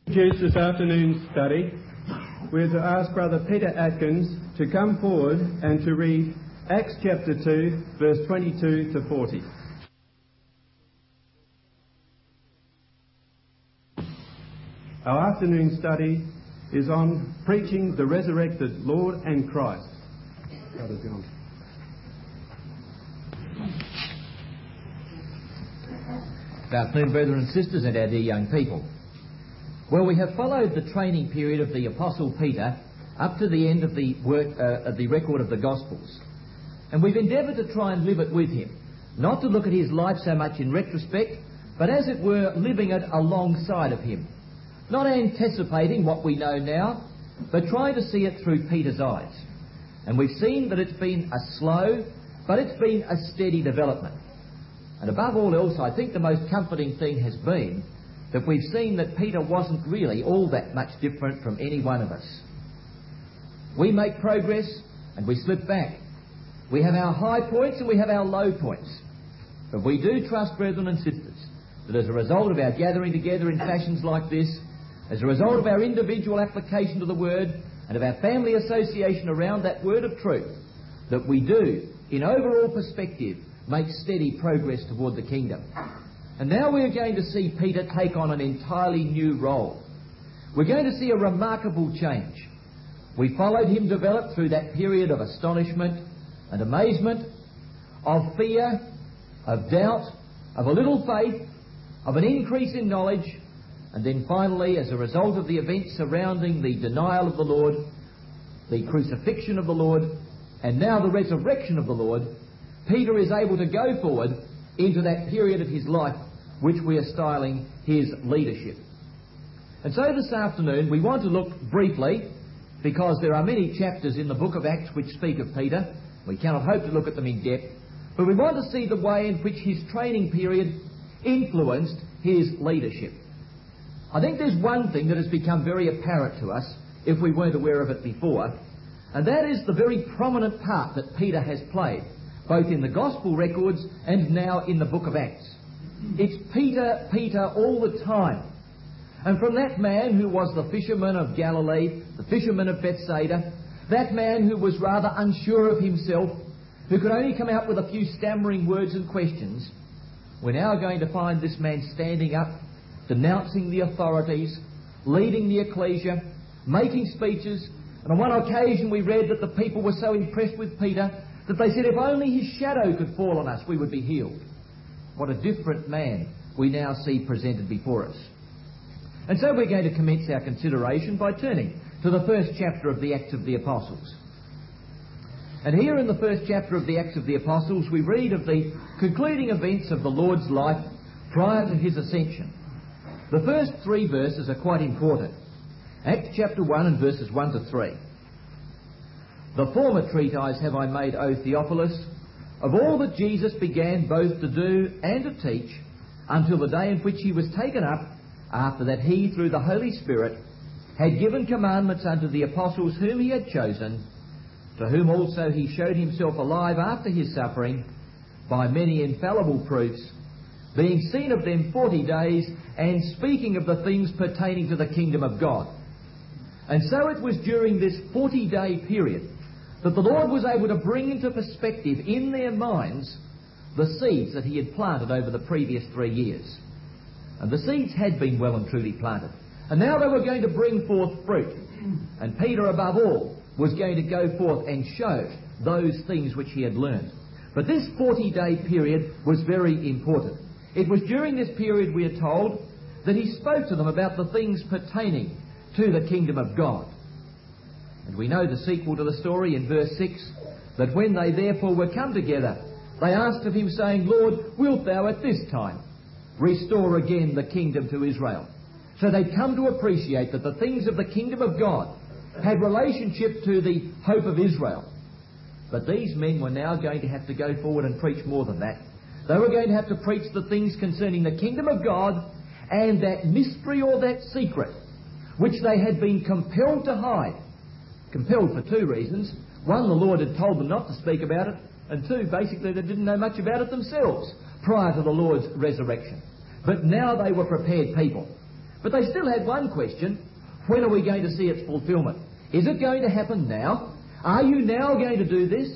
Introduce this afternoon's study. We're to ask Brother Peter Atkins to come forward and to read Acts chapter 2, verse 22 to 40. Our afternoon study is on preaching the resurrected Lord and Christ. Brother John. Good afternoon, brethren and sisters, and our dear young people. Well, we have followed the training period of the Apostle Peter up to the end of the record of the Gospels. And we've endeavoured to try and live it with him. Not to look at his life so much in retrospect, but as it were, living it alongside of him. Not anticipating what we know now, but trying to see it through Peter's eyes. And we've seen that it's been a slow, but it's been a steady development. And above all else, I think the most comforting thing has been that we've seen that Peter wasn't really all that much different from any one of us. We make progress and we slip back. We have our high points and we have our low points. But we do trust, brethren and sisters, that as a result of our gathering together in fashions like this, as a result of our individual application to the Word and of our family association around that Word of truth, that we do, in overall perspective, make steady progress toward the kingdom. And now we're going to see Peter take on an entirely new role. We're going to see a remarkable change. We followed him develop through that period of astonishment and amazement, of fear, of doubt, of a little faith, of an increase in knowledge, and then finally, as a result of the events surrounding the denial of the Lord, the crucifixion of the Lord, and now the resurrection of the Lord, Peter is able to go forward into that period of his life which we are styling his leadership. And so this afternoon we want to look briefly, because there are many chapters in the book of Acts which speak of Peter. We cannot hope to look at them in depth, but we want to see the way in which his training period influenced his leadership. I think there's one thing that has become very apparent to us, if we weren't aware of it before, and that is the very prominent part that Peter has played, both in the Gospel records and now in the book of Acts. It's Peter, Peter all the time. And from that man who was the fisherman of Galilee, the fisherman of Bethsaida, that man who was rather unsure of himself, who could only come out with a few stammering words and questions, we're now going to find this man standing up, denouncing the authorities, leading the ecclesia, making speeches. And on one occasion we read that the people were so impressed with Peter that they said if only his shadow could fall on us, we would be healed. What a different man we now see presented before us. And so we're going to commence our consideration by turning to the first chapter of the Acts of the Apostles. And here in the first chapter of the Acts of the Apostles, we read of the concluding events of the Lord's life prior to his ascension. The first three verses are quite important. Acts chapter 1 and verses 1 to 3. The former treatise have I made, O Theophilus, of all that Jesus began both to do and to teach, until the day in which he was taken up, after that he, through the Holy Spirit, had given commandments unto the apostles whom he had chosen, to whom also he showed himself alive after his suffering, by many infallible proofs, being seen of them 40 days, and speaking of the things pertaining to the kingdom of God. And so it was during this 40-day period that the Lord was able to bring into perspective in their minds the seeds that he had planted over the previous 3 years. And the seeds had been well and truly planted. And now they were going to bring forth fruit. And Peter, above all, was going to go forth and show those things which he had learned. But this 40-day period was very important. It was during this period, we are told, that he spoke to them about the things pertaining to the kingdom of God. And we know the sequel to the story in verse 6, that when they therefore were come together, they asked of him, saying, Lord, wilt thou at this time restore again the kingdom to Israel? So they'd come to appreciate that the things of the kingdom of God had relationship to the hope of Israel. But these men were now going to have to go forward and preach more than that. They were going to have to preach the things concerning the kingdom of God and that mystery or that secret which they had been compelled to hide. Compelled for two reasons. One, the Lord had told them not to speak about it, and two, basically they didn't know much about it themselves prior to the Lord's resurrection. But now they were prepared people. But they still had one question: when are we going to see its fulfilment? Is it going to happen now? Are you now going to do this?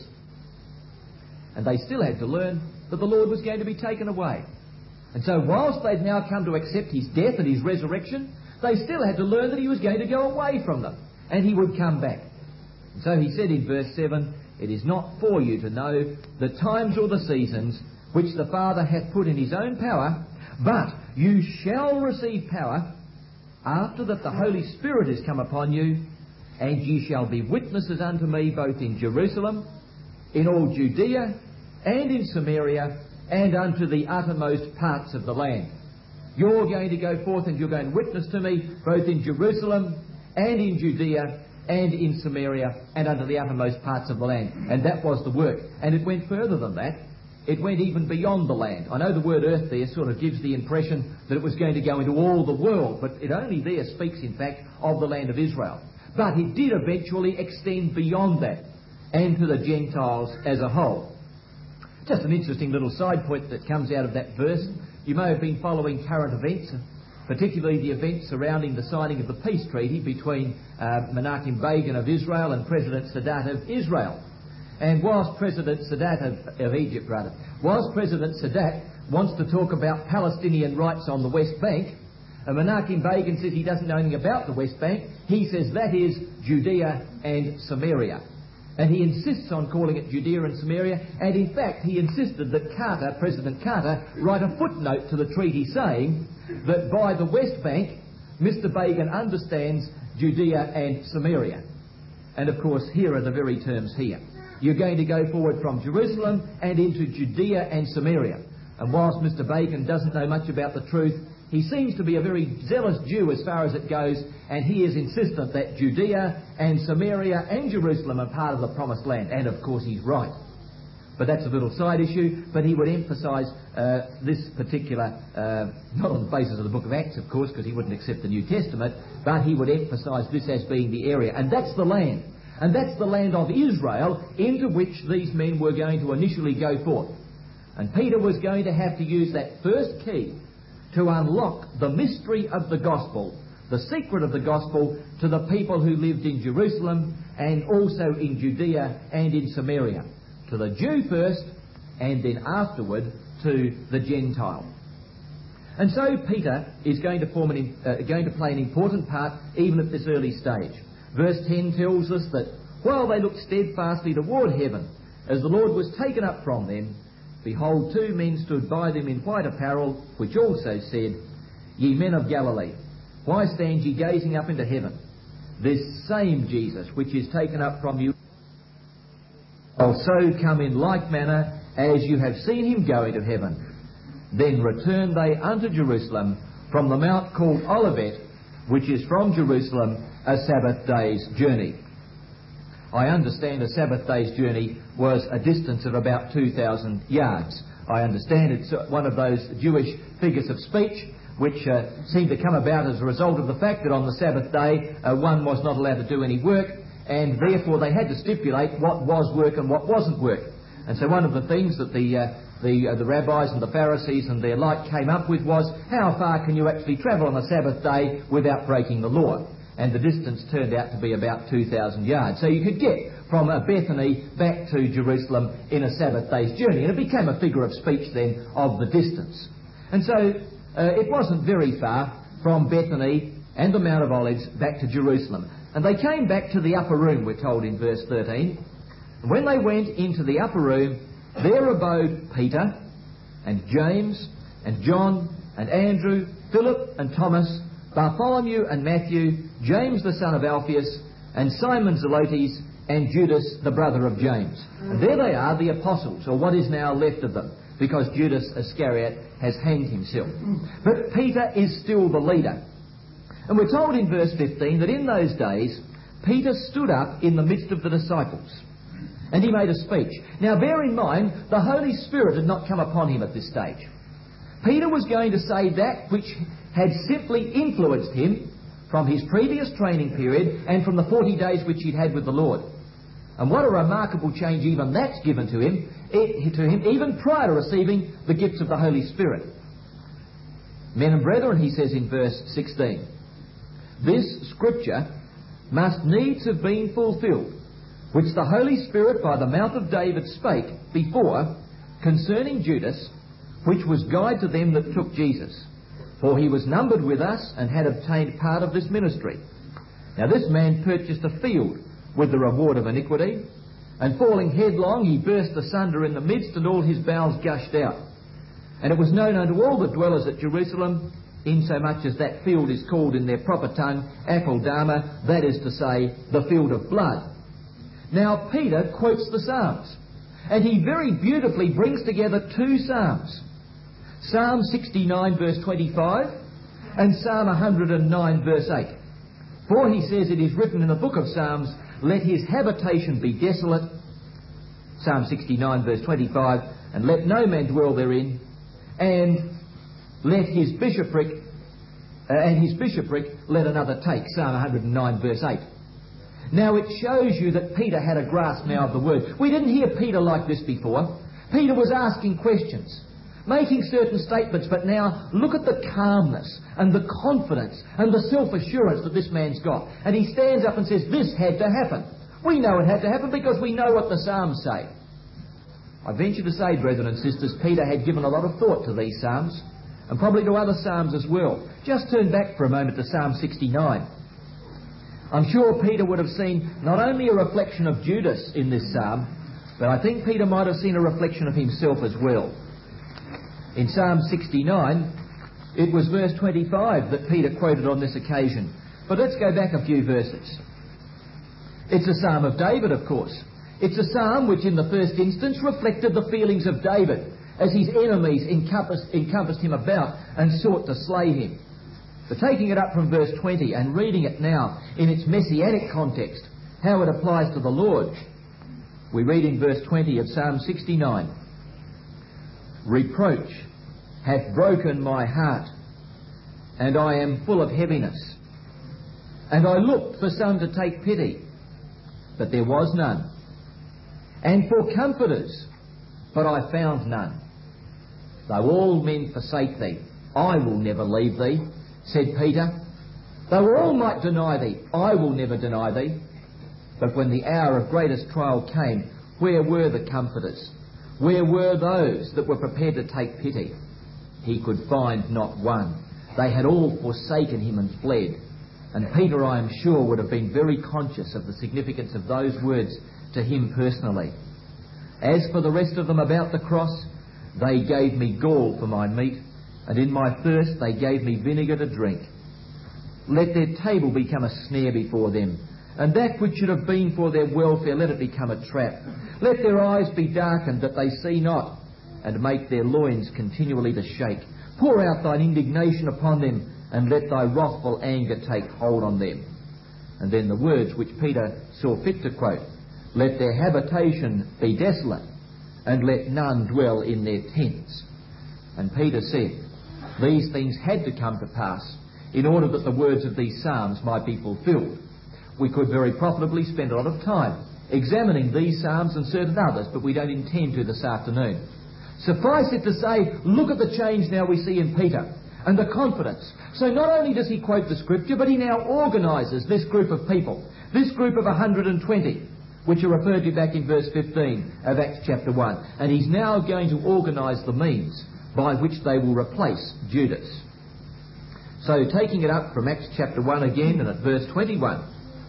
And they still had to learn that the Lord was going to be taken away. And so whilst they'd now come to accept his death and his resurrection, they still had to learn that he was going to go away from them, and he would come back. And so he said in verse 7, "It is not for you to know the times or the seasons which the Father hath put in his own power, but you shall receive power after that the Holy Spirit is come upon you, and ye shall be witnesses unto me both in Jerusalem, in all Judea, and in Samaria, and unto the uttermost parts of the land." You're going to go forth and you're going to witness to me both in Jerusalem and in Judea and in Samaria and unto the uttermost parts of the land. And that was the work. And it went further than that. It went even beyond the land. I know the word earth there sort of gives the impression that it was going to go into all the world, but it only there speaks, in fact, of the land of Israel. But it did eventually extend beyond that and to the Gentiles as a whole. Just an interesting little side point that comes out of that verse. You may have been following current events, particularly the events surrounding the signing of the peace treaty between Menachem Begin of Israel and President Sadat of Israel. And whilst President Sadat of Egypt, whilst President Sadat wants to talk about Palestinian rights on the West Bank, Menachem Begin says he doesn't know anything about the West Bank. He says that is Judea and Samaria. And he insists on calling it Judea and Samaria, and in fact he insisted that Carter, President Carter, write a footnote to the treaty saying that by the West Bank, Mr. Begin understands Judea and Samaria. And of course, here are the very terms here. You're going to go forward from Jerusalem and into Judea and Samaria. And whilst Mr. Begin doesn't know much about the truth, he seems to be a very zealous Jew as far as it goes, and he is insistent that Judea and Samaria and Jerusalem are part of the promised land. And of course he's right. But that's a little side issue. But he would emphasise this particular, not on the basis of the book of Acts, of course, because he wouldn't accept the New Testament, but he would emphasise this as being the area. And that's the land. And that's the land of Israel into which these men were going to initially go forth. And Peter was going to have to use that first key to unlock the mystery of the gospel, the secret of the gospel, to the people who lived in Jerusalem and also in Judea and in Samaria. To the Jew first, and then afterward to the Gentile. And so Peter is going to play an important part even at this early stage. Verse 10 tells us that while they looked steadfastly toward heaven, as the Lord was taken up from them, behold, two men stood by them in white apparel, which also said, Ye men of Galilee, why stand ye gazing up into heaven? This same Jesus, which is taken up from you, shall so come in like manner as you have seen him go into heaven. Then returned they unto Jerusalem from the mount called Olivet, which is from Jerusalem a Sabbath day's journey. I understand a Sabbath day's journey was a distance of about 2,000 yards. I understand it's one of those Jewish figures of speech which seem to come about as a result of the fact that on the Sabbath day one was not allowed to do any work, and therefore they had to stipulate what was work and what wasn't work. And so one of the things that the rabbis and the Pharisees and their like came up with was, how far can you actually travel on a Sabbath day without breaking the law? And the distance turned out to be about 2,000 yards. So you could get from Bethany back to Jerusalem in a Sabbath day's journey. And it became a figure of speech then of the distance. And so it wasn't very far from Bethany and the Mount of Olives back to Jerusalem. And they came back to the upper room, we're told in verse 13. And when they went into the upper room, there abode Peter and James and John and Andrew, Philip and Thomas, Bartholomew and Matthew, James the son of Alphaeus, and Simon Zelotes, and Judas the brother of James. And there they are, the apostles, or what is now left of them, because Judas Iscariot has hanged himself. But Peter is still the leader. And we're told in verse 15 that in those days Peter stood up in the midst of the disciples, and he made a speech. Now bear in mind, the Holy Spirit had not come upon him at this stage. Peter was going to say that which had simply influenced him from his previous training period and from the 40 days which he'd had with the Lord. And what a remarkable change even that's given to him even prior to receiving the gifts of the Holy Spirit. Men and brethren, he says in verse 16, this scripture must needs have been fulfilled, which the Holy Spirit by the mouth of David spake before concerning Judas, which was guide to them that took Jesus. For he was numbered with us and had obtained part of this ministry. Now this man purchased a field with the reward of iniquity, and falling headlong he burst asunder in the midst, and all his bowels gushed out. And it was known unto all the dwellers at Jerusalem, insomuch as that field is called in their proper tongue Akeldama, that is to say, the field of blood. Now Peter quotes the Psalms, and he very beautifully brings together two Psalms. Psalm 69 verse 25 and Psalm 109 verse 8. For he says it is written in the book of Psalms, let his habitation be desolate, Psalm 69 verse 25, and let no man dwell therein, and let his bishopric, let another take, Psalm 109 verse 8. Now it shows you that Peter had a grasp now of the word. We didn't hear Peter like this before. Peter was asking questions, making certain statements, but now look at the calmness and the confidence and the self-assurance that this man's got. And he stands up and says, this had to happen. We know it had to happen because we know what the Psalms say. I venture to say, brethren and sisters, Peter had given a lot of thought to these Psalms, and probably to other Psalms as well. Just turn back for a moment to Psalm 69. I'm sure Peter would have seen not only a reflection of Judas in this Psalm, but I think Peter might have seen a reflection of himself as well. In Psalm 69, it was verse 25 that Peter quoted on this occasion. But let's go back a few verses. It's a Psalm of David, of course. It's a Psalm which in the first instance reflected the feelings of David as his enemies encompassed him about and sought to slay him. But taking it up from verse 20 and reading it now in its messianic context, how it applies to the Lord, we read in verse 20 of Psalm 69, reproach hath broken my heart, and I am full of heaviness. And I looked for some to take pity, but there was none. And for comforters, but I found none. Though all men forsake thee, I will never leave thee, said Peter. Though all might deny thee, I will never deny thee. But when the hour of greatest trial came, where were the comforters? Where were those that were prepared to take pity? He could find not one. They had all forsaken him and fled. And Peter, I am sure, would have been very conscious of the significance of those words to him personally. As for the rest of them about the cross, they gave me gall for my meat, and in my thirst they gave me vinegar to drink. Let their table become a snare before them, and that which should have been for their welfare, let it become a trap. Let their eyes be darkened, that they see not, and make their loins continually to shake. Pour out thine indignation upon them, and let thy wrathful anger take hold on them. And then the words which Peter saw fit to quote, let their habitation be desolate, and let none dwell in their tents. And Peter said, these things had to come to pass in order that the words of these Psalms might be fulfilled. We could very profitably spend a lot of time examining these Psalms and certain others, but we don't intend to this afternoon. Suffice it to say, look at the change now we see in Peter and the confidence. So not only does he quote the Scripture, but he now organises this group of people, this group of 120, which are referred to back in verse 15 of Acts chapter 1. And he's now going to organise the means by which they will replace Judas. So taking it up from Acts chapter 1 again and at verse 21,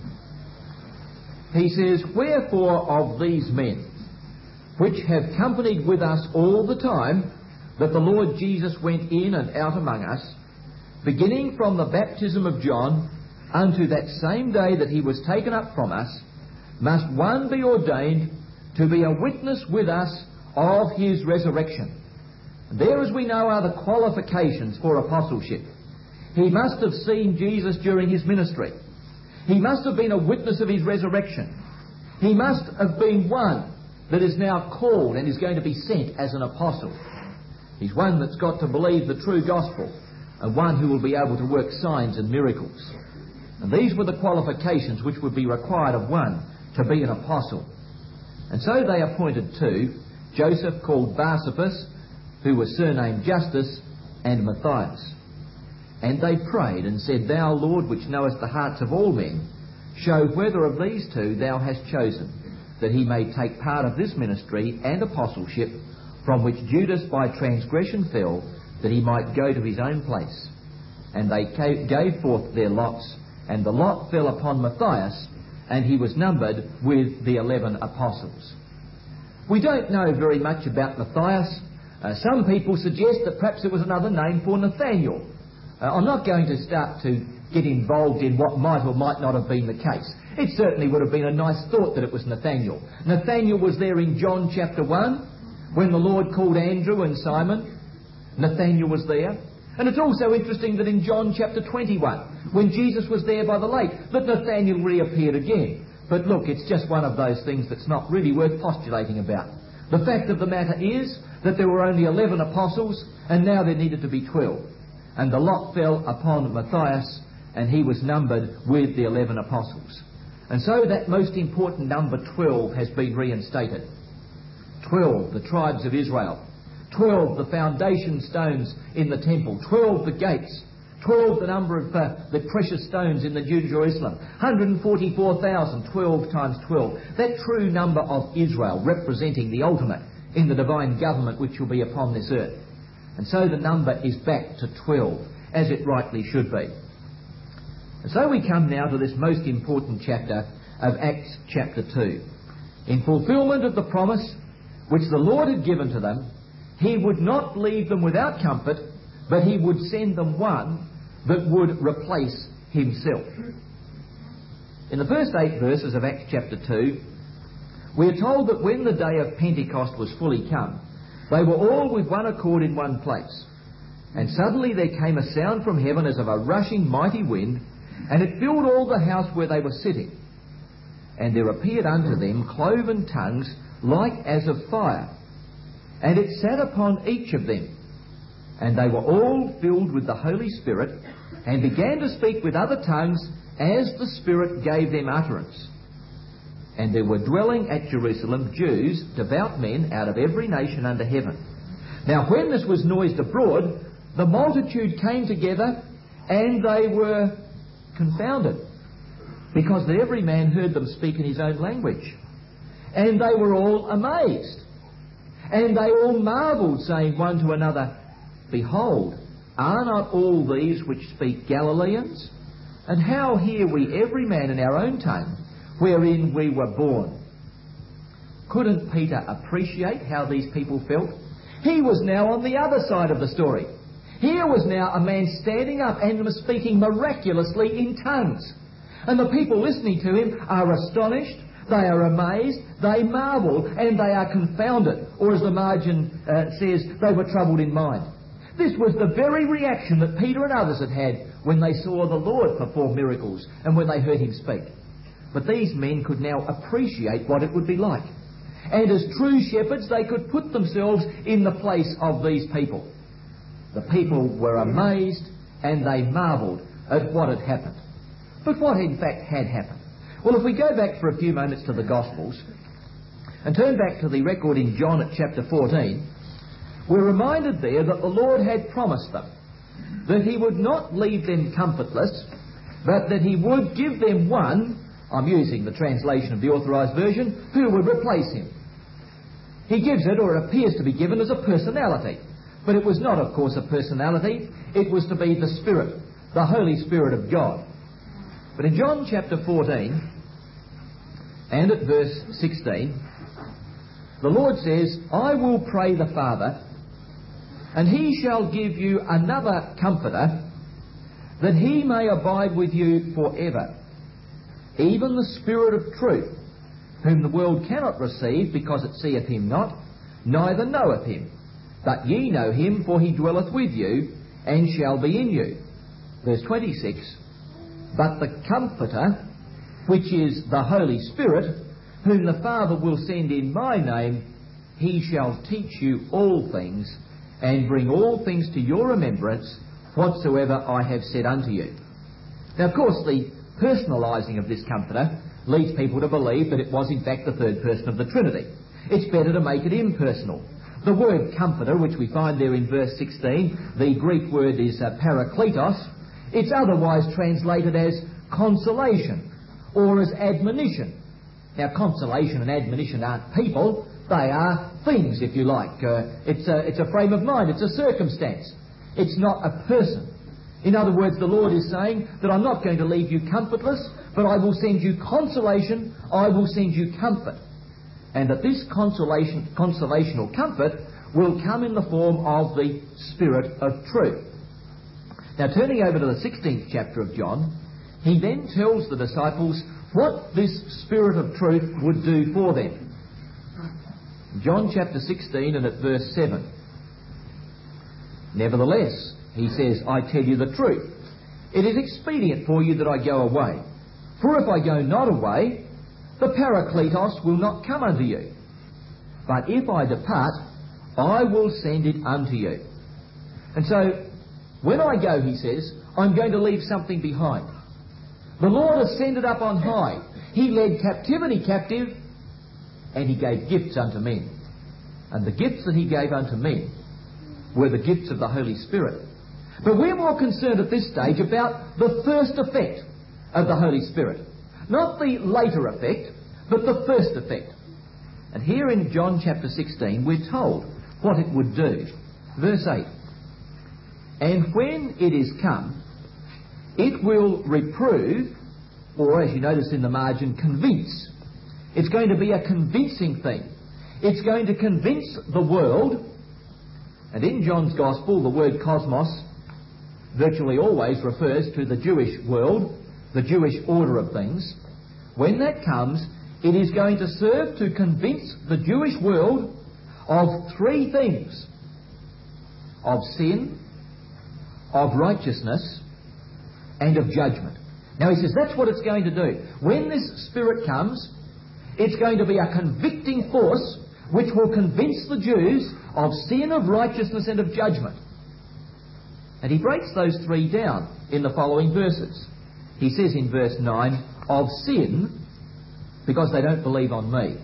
he says, wherefore of these men, which have companied with us all the time that the Lord Jesus went in and out among us, beginning from the baptism of John unto that same day that he was taken up from us, must one be ordained to be a witness with us of his resurrection. And there, as we know, are the qualifications for apostleship. He must have seen Jesus during his ministry. He must have been a witness of his resurrection. He must have been one that is now called and is going to be sent as an apostle. He's one that's got to believe the true gospel and one who will be able to work signs and miracles. And these were the qualifications which would be required of one to be an apostle. And so they appointed two, Joseph called Barsabas, who was surnamed Justus, and Matthias. And they prayed and said, Thou, Lord, which knowest the hearts of all men, show whether of these two thou hast chosen, that he may take part of this ministry and apostleship, from which Judas by transgression fell, that he might go to his own place. And they gave forth their lots, and the lot fell upon Matthias, and he was numbered with the 11 apostles. We don't know very much about Matthias. Some people suggest that perhaps it was another name for Nathaniel. I'm not going to start to get involved in what might or might not have been the case. It certainly would have been a nice thought that it was Nathaniel. Nathaniel was there in John chapter 1 when the Lord called Andrew and Simon. Nathaniel was there. And it's also interesting that in John chapter 21, when Jesus was there by the lake, that Nathaniel reappeared again. But look, it's just one of those things that's not really worth postulating about. The fact of the matter is that there were only 11 apostles, and now there needed to be 12. And the lot fell upon Matthias, and he was numbered with the 11 apostles. And so that most important number 12 has been reinstated. 12, the tribes of Israel. 12, the foundation stones in the temple. 12, the gates. 12, the number of the precious stones in the New Jerusalem. 144,000, 12 times 12. That true number of Israel, representing the ultimate in the divine government which will be upon this earth. And so the number is back to 12, as it rightly should be. And so we come now to this most important chapter of Acts chapter 2. In fulfilment of the promise which the Lord had given to them, he would not leave them without comfort, but he would send them one that would replace himself. In the first 8 verses of Acts chapter 2, we are told that when the day of Pentecost was fully come, they were all with one accord in one place. And suddenly there came a sound from heaven as of a rushing mighty wind, and it filled all the house where they were sitting. And there appeared unto them cloven tongues like as of fire, and it sat upon each of them. And they were all filled with the Holy Spirit, and began to speak with other tongues as the Spirit gave them utterance. And there were dwelling at Jerusalem Jews, devout men, out of every nation under heaven. Now when this was noised abroad, the multitude came together, and they were confounded, because that every man heard them speak in his own language. And they were all amazed. And they all marvelled, saying one to another, Behold, are not all these which speak Galileans? And how hear we every man in our own tongue, wherein we were born? Couldn't Peter appreciate how these people felt? He was now on the other side of the story. Here was now a man standing up and was speaking miraculously in tongues. And the people listening to him are astonished, they are amazed, they marvel, and they are confounded. Or as the margin says, they were troubled in mind. This was the very reaction that Peter and others had had when they saw the Lord perform miracles and when they heard him speak. But these men could now appreciate what it would be like. And as true shepherds, they could put themselves in the place of these people. The people were amazed and they marvelled at what had happened. But what in fact had happened? Well, if we go back for a few moments to the Gospels and turn back to the record in John at chapter 14, we're reminded there that the Lord had promised them that he would not leave them comfortless, but that he would give them one, I'm using the translation of the Authorised Version, who would replace him. He gives it, or it appears to be given, as a personality. But it was not, of course, a personality. It was to be the Spirit, the Holy Spirit of God. But in John chapter 14, and at verse 16, the Lord says, I will pray the Father, and he shall give you another Comforter, that he may abide with you forever, even the Spirit of truth, whom the world cannot receive, because it seeth him not, neither knoweth him. But ye know him, for he dwelleth with you, and shall be in you. Verse 26, But the Comforter, which is the Holy Spirit, whom the Father will send in my name, he shall teach you all things, and bring all things to your remembrance, whatsoever I have said unto you. Now, of course, the personalising of this Comforter leads people to believe that it was in fact the third person of the Trinity. It's better to make it impersonal. The word Comforter, which we find there in verse 16, the Greek word is parakletos, It's otherwise translated as consolation or as admonition. Now, consolation and admonition aren't people, they are things, if you like. It's a frame of mind, it's a circumstance. It's not a person. In other words, the Lord is saying that I'm not going to leave you comfortless, but I will send you consolation, I will send you comfort. And that this consolation or comfort will come in the form of the Spirit of truth. Now, turning over to the 16th chapter of John, he then tells the disciples what this Spirit of truth would do for them. John chapter 16 and at verse 7. Nevertheless, he says, I tell you the truth. It is expedient for you that I go away. For if I go not away, the Parakletos will not come unto you. But if I depart, I will send it unto you. And so, when I go, he says, I'm going to leave something behind. The Lord ascended up on high. He led captivity captive, and he gave gifts unto men. And the gifts that he gave unto men were the gifts of the Holy Spirit. But we're more concerned at this stage about the first effect of the Holy Spirit. Not the later effect, but the first effect. And here in John chapter 16, we're told what it would do. Verse 8. And when it is come, it will reprove, or as you notice in the margin, convince. It's going to be a convincing thing. It's going to convince the world. And in John's Gospel, the word cosmos virtually always refers to the Jewish world, the Jewish order of things. When that comes, it is going to serve to convince the Jewish world of three things: of sin, of righteousness, and of judgment. Now he says that's what it's going to do. When this Spirit comes, it's going to be a convicting force which will convince the Jews of sin, of righteousness, and of judgment. And he breaks those three down in the following verses. He says in verse 9, of sin, because they don't believe on me.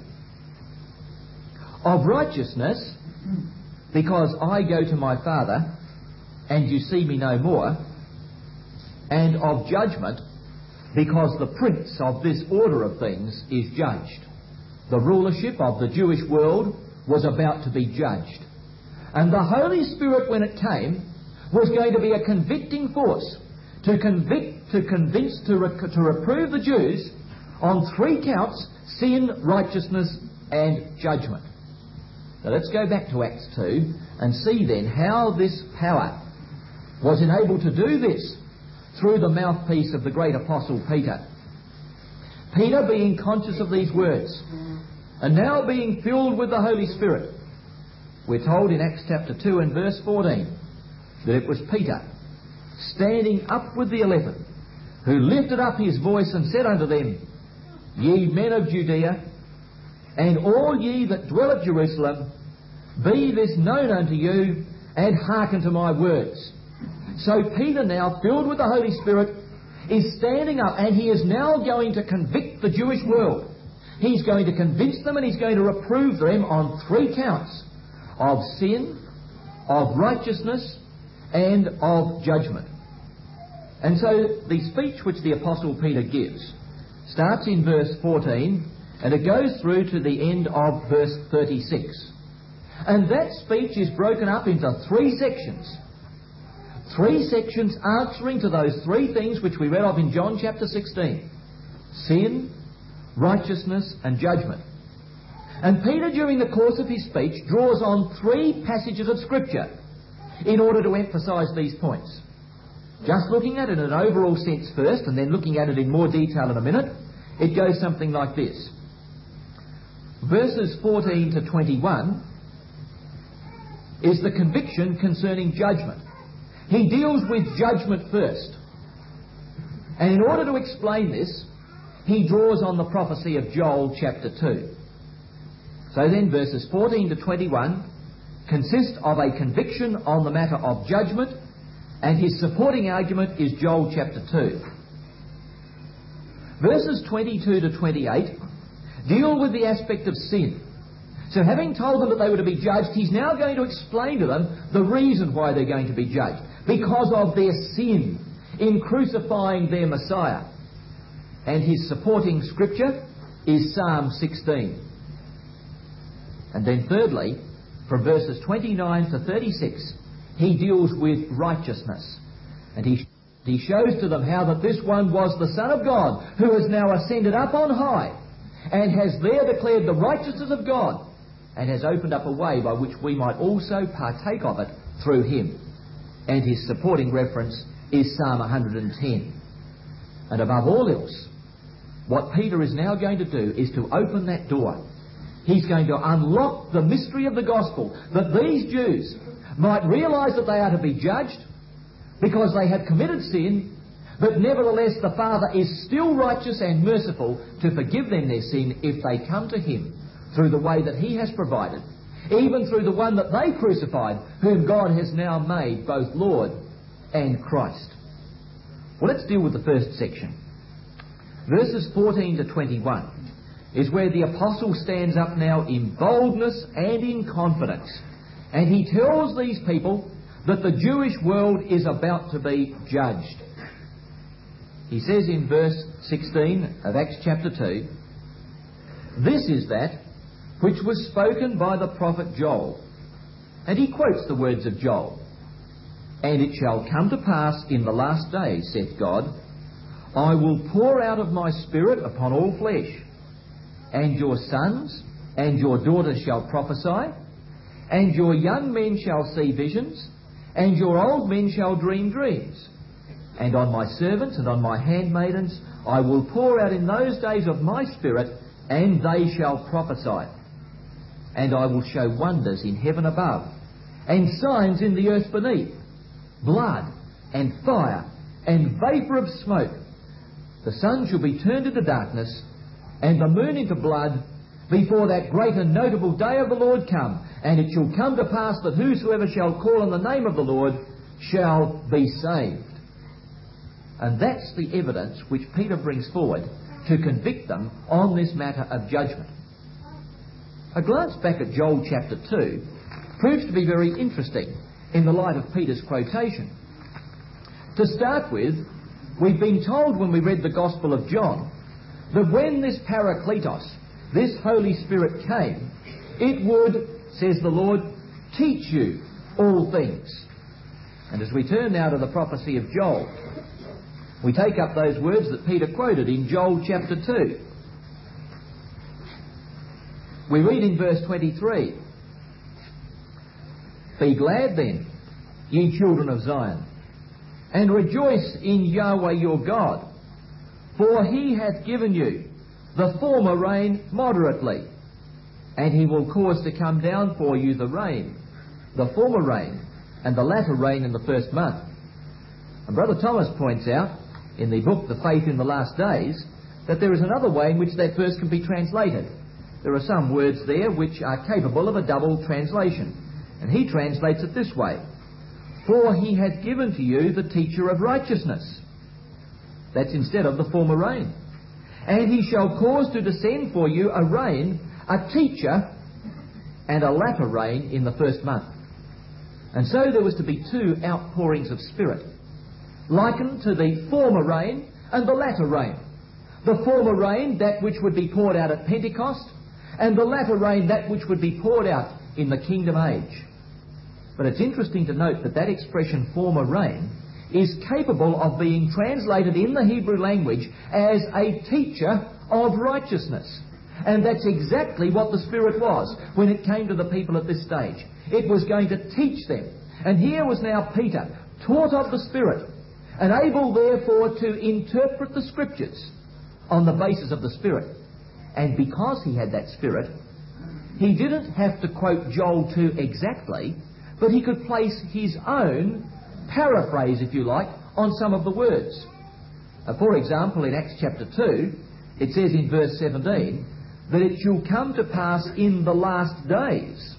Of righteousness, because I go to my Father, and you see me no more. And of judgment, because the prince of this order of things is judged. The rulership of the Jewish world was about to be judged. And the Holy Spirit, when it came, was going to be a convicting force to convict, to convince, to reprove the Jews on three counts: sin, righteousness, and judgment. Now let's go back to Acts 2 and see then how this power was enabled to do this through the mouthpiece of the great apostle Peter. Peter, being conscious of these words, and now being filled with the Holy Spirit, we're told in Acts chapter 2 and verse 14 that it was Peter, standing up with the 11, who lifted up his voice and said unto them, Ye men of Judea, and all ye that dwell at Jerusalem, be this known unto you, and hearken to my words. So Peter, now filled with the Holy Spirit, is standing up, and he is now going to convict the Jewish world. He's going to convince them, and he's going to reprove them on three counts: of sin, of righteousness, and of judgment. And so the speech which the Apostle Peter gives starts in verse 14, and it goes through to the end of verse 36. And that speech is broken up into three sections. Three sections answering to those three things which we read of in John chapter 16. Sin, righteousness, and judgment. And Peter, during the course of his speech, draws on three passages of Scripture in order to emphasise these points. Just looking at it in an overall sense first, and then looking at it in more detail in a minute, it goes something like this. Verses 14 to 21 is the conviction concerning judgment. He deals with judgment first. And in order to explain this, he draws on the prophecy of Joel chapter 2. So then verses 14 to 21 consist of a conviction on the matter of judgment, and his supporting argument is Joel chapter 2. Verses 22 to 28 deal with the aspect of sin. So having told them that they were to be judged, he's now going to explain to them the reason why they're going to be judged. Because of their sin. in crucifying their Messiah. And his supporting scripture is Psalm 16. And then thirdly, from verses 29 to 36, he deals with righteousness. And he shows to them how that this one was the Son of God, who has now ascended up on high, and has there declared the righteousness of God, and has opened up a way by which we might also partake of it through him. And his supporting reference is Psalm 110. And above all else, what Peter is now going to do is to open that door. He's going to unlock the mystery of the gospel, that these Jews might realise that they are to be judged because they have committed sin, but nevertheless the Father is still righteous and merciful to forgive them their sin if they come to him through the way that he has provided, even through the one that they crucified, whom God has now made both Lord and Christ. Well, let's deal with the first section. Verses 14 to 21 is where the apostle stands up now in boldness and in confidence. And he tells these people that the Jewish world is about to be judged. He says in verse 16 of Acts chapter 2, "This is that which was spoken by the prophet Joel." And he quotes the words of Joel. "And it shall come to pass in the last days, saith God, I will pour out of my Spirit upon all flesh, and your sons and your daughters shall prophesy, and your young men shall see visions, and your old men shall dream dreams. And on my servants and on my handmaidens I will pour out in those days of my Spirit, and they shall prophesy. And I will show wonders in heaven above, and signs in the earth beneath, blood and fire and vapour of smoke. The sun shall be turned into darkness, and the moon into blood, before that great and notable day of the Lord come. And it shall come to pass that whosoever shall call on the name of the Lord shall be saved." And that's the evidence which Peter brings forward to convict them on this matter of judgment. A glance back at Joel chapter 2 proves to be very interesting in the light of Peter's quotation. To start with, we've been told when we read the Gospel of John that when this Parakletos, this Holy Spirit came, it would, says the Lord, teach you all things. And as we turn now to the prophecy of Joel, we take up those words that Peter quoted in Joel chapter 2. We read in verse 23, "Be glad then, ye children of Zion, and rejoice in Yahweh your God, for he hath given you the former rain moderately, and he will cause to come down for you the rain, the former rain, and the latter rain in the first month." And Brother Thomas points out in the book The Faith in the Last Days that there is another way in which that verse can be translated. There are some words there which are capable of a double translation, and he translates it this way: "For he hath given to you the teacher of righteousness." That's instead of the former rain. "And he shall cause to descend for you a rain, a teacher, and a latter rain in the first month." And so there was to be two outpourings of Spirit, likened to the former rain and the latter rain. The former rain, that which would be poured out at Pentecost, and the latter rain, that which would be poured out in the kingdom age. But it's interesting to note that that expression, former rain, is capable of being translated in the Hebrew language as a teacher of righteousness. And that's exactly what the Spirit was when it came to the people at this stage. It was going to teach them. And here was now Peter, taught of the Spirit, and able therefore to interpret the Scriptures on the basis of the Spirit. And because he had that Spirit, he didn't have to quote Joel 2 exactly, but he could place his own paraphrase, if you like, on some of the words. For example, in Acts chapter 2, it says in verse 17, that it shall come to pass in the last days.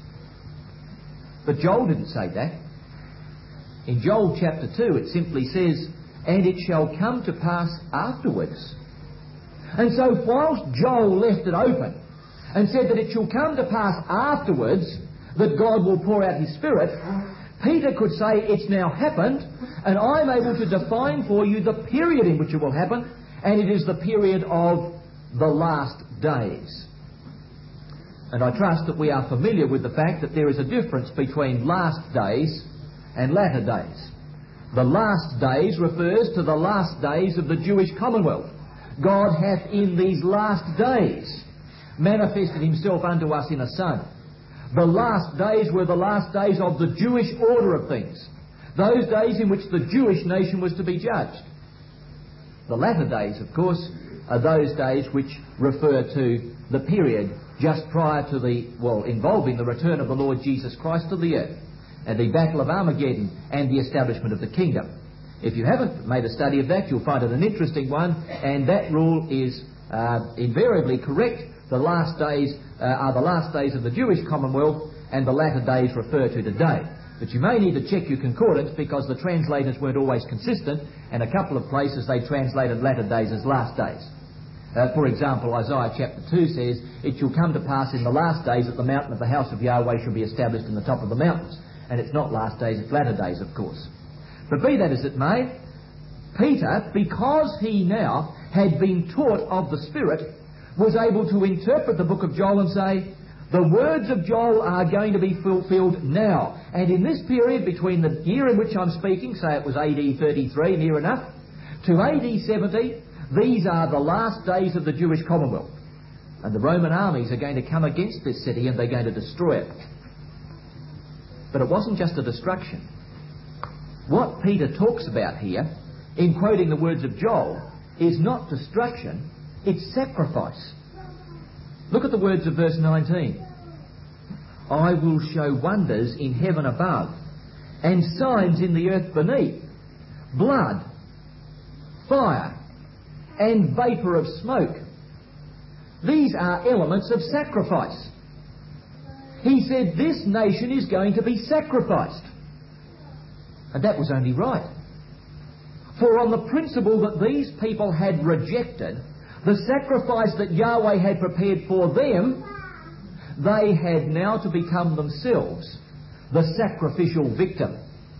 But Joel didn't say that. In Joel chapter 2, it simply says, "And it shall come to pass afterwards." And so whilst Joel left it open and said that it shall come to pass afterwards that God will pour out his Spirit, Peter could say, it's now happened, and I'm able to define for you the period in which it will happen, and it is the period of the last days. And I trust that we are familiar with the fact that there is a difference between last days and latter days. The last days refers to the last days of the Jewish commonwealth. God hath in these last days manifested himself unto us in a Son. The last days were the last days of the Jewish order of things, those days in which the Jewish nation was to be judged. The latter days, of course, are those days which refer to the period just prior to involving the return of the Lord Jesus Christ to the earth, and the Battle of Armageddon and the establishment of the kingdom. If you haven't made a study of that, you'll find it an interesting one, and that rule is invariably correct. The last days are the last days of the Jewish commonwealth, and the latter days refer to today. But you may need to check your concordance, because the translators weren't always consistent, and a couple of places they translated latter days as last days. For example, Isaiah chapter 2 says, "It shall come to pass in the last days that the mountain of the house of Yahweh shall be established in the top of the mountains." And it's not last days, it's latter days, of course. But be that as it may, Peter, because he now had been taught of the Spirit, was able to interpret the book of Joel and say, the words of Joel are going to be fulfilled now. And in this period between the year in which I'm speaking, say it was AD 33, near enough, to AD 70, these are the last days of the Jewish commonwealth. And the Roman armies are going to come against this city and they're going to destroy it. But it wasn't just a destruction. What Peter talks about here, in quoting the words of Joel, is not destruction, it's sacrifice. Look at the words of verse 19. "I will show wonders in heaven above, and signs in the earth beneath, blood, fire, and vapour of smoke." These are elements of sacrifice. He said this nation is going to be sacrificed. And that was only right. For on the principle that these people had rejected the sacrifice that Yahweh had prepared for them, they had now to become themselves the sacrificial victim.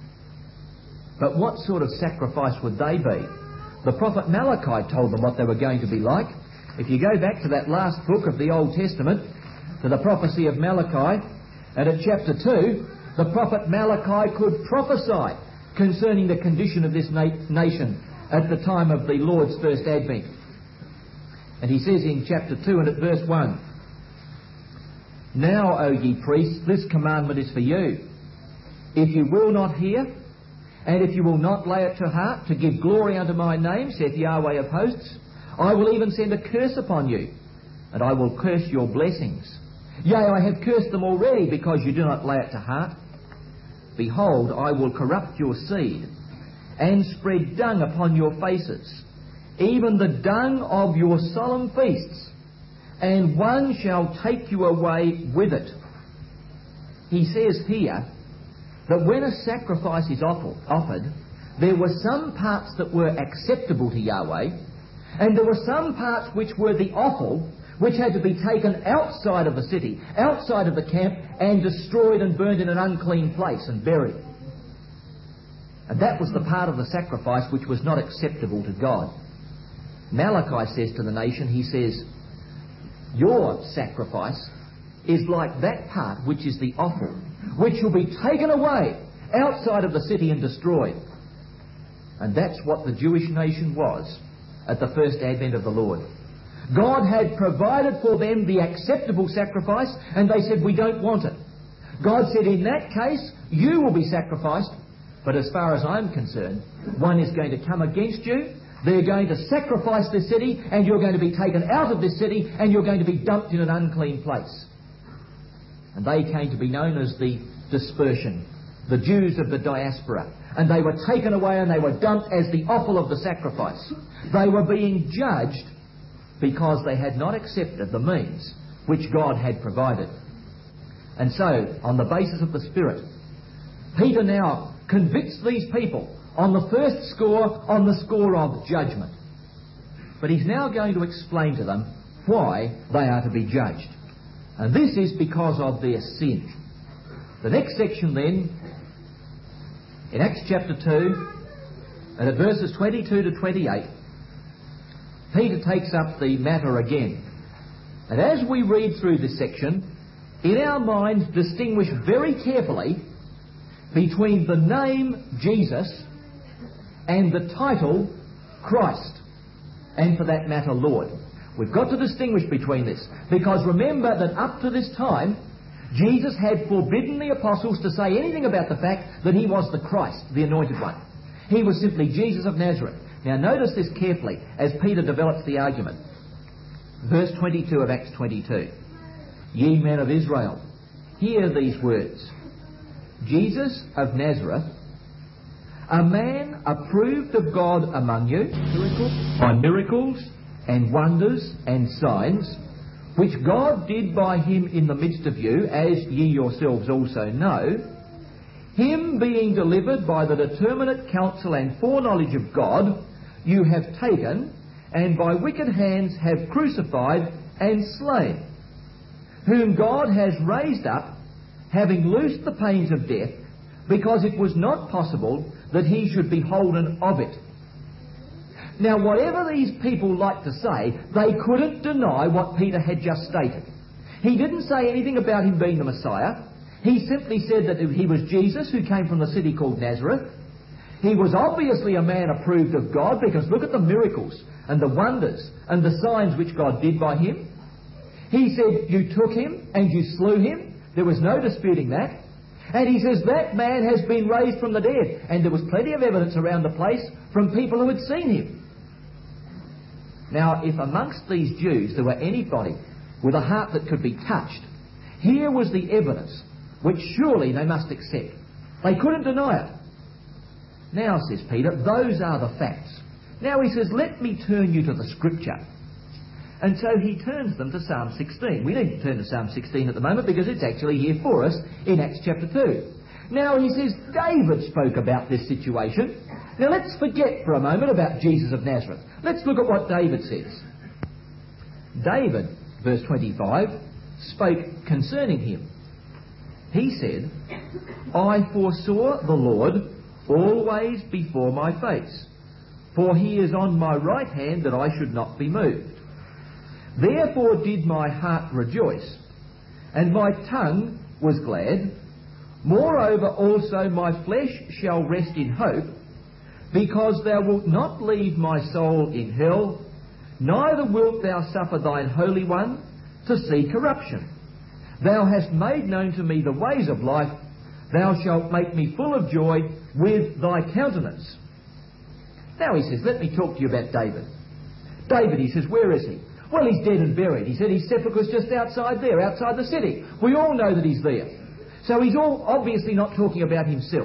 But what sort of sacrifice would they be? The prophet Malachi told them what they were going to be like. If you go back to that last book of the Old Testament, to the prophecy of Malachi, and at chapter 2, the prophet Malachi could prophesy concerning the condition of this nation at the time of the Lord's first advent. And he says in chapter 2 and at verse 1, "Now, O ye priests, this commandment is for you. If you will not hear, and if you will not lay it to heart, to give glory unto my name, saith Yahweh of hosts, I will even send a curse upon you, and I will curse your blessings. Yea, I have cursed them already, because you do not lay it to heart. Behold, I will corrupt your seed, and spread dung upon your faces, even the dung of your solemn feasts, and one shall take you away with it." He says here that when a sacrifice is offered, there were some parts that were acceptable to Yahweh, and there were some parts which were the offal, which had to be taken outside of the city, outside of the camp, and destroyed and burned in an unclean place and buried. And that was the part of the sacrifice which was not acceptable to God. Malachi says to the nation, he says, your sacrifice is like that part which is the offal, which will be taken away outside of the city and destroyed. And that's what the Jewish nation was at the first advent of the Lord. God had provided for them the acceptable sacrifice, and they said, we don't want it. God said, in that case, you will be sacrificed, but as far as I'm concerned, one is going to come against you, they're going to sacrifice this city, and you're going to be taken out of this city, and you're going to be dumped in an unclean place. And they came to be known as the dispersion, the Jews of the diaspora. And they were taken away and they were dumped as the offal of the sacrifice. They were being judged because they had not accepted the means which God had provided. And so, on the basis of the Spirit, Peter now convicts these people on the first score, on the score of judgment. But he's now going to explain to them why they are to be judged. And this is because of their sin. The next section then In Acts chapter 2, and at verses 22 to 28, Peter takes up the matter again. And as we read through this section, in our minds distinguish very carefully between the name Jesus and the title Christ, and for that matter Lord. We've got to distinguish between this, because remember that up to this time Jesus had forbidden the apostles to say anything about the fact that he was the Christ, the Anointed One. He was simply Jesus of Nazareth. Now notice this carefully as Peter develops the argument. Verse 22 of Acts 22. Ye men of Israel, hear these words. Jesus of Nazareth, a man approved of God among you by miracles and wonders and signs, which God did by him in the midst of you, as ye yourselves also know, him being delivered by the determinate counsel and foreknowledge of God, you have taken, and by wicked hands have crucified and slain, whom God has raised up, having loosed the pains of death, because it was not possible that he should be holden of it. Now, whatever these people like to say, they couldn't deny what Peter had just stated. He didn't say anything about him being the Messiah. He simply said that he was Jesus who came from the city called Nazareth. He was obviously a man approved of God, because look at the miracles and the wonders and the signs which God did by him. He said, you took him and you slew him. There was no disputing that. And he says that man has been raised from the dead. And there was plenty of evidence around the place from people who had seen him. Now, if amongst these Jews there were anybody with a heart that could be touched, here was the evidence which surely they must accept. They couldn't deny it. Now, says Peter, those are the facts. Now he says, let me turn you to the Scripture. And so he turns them to Psalm 16. We need to turn to Psalm 16 at the moment, because it's actually here for us in Acts chapter 2. Now he says, David spoke about this situation. Now let's forget for a moment about Jesus of Nazareth. Let's look at what David says. David, verse 25, spoke concerning him. He said, I foresaw the Lord always before my face, for he is on my right hand, that I should not be moved. Therefore did my heart rejoice, and my tongue was glad. Moreover also my flesh shall rest in hope, because thou wilt not leave my soul in hell, neither wilt thou suffer thine Holy One to see corruption. Thou hast made known to me the ways of life. Thou shalt make me full of joy with thy countenance. Now he says, let me talk to you about David. David, he says, where is he? Well, he's dead and buried. He said his sepulchre's just outside there, outside the city. We all know that he's there. So he's all obviously not talking about himself.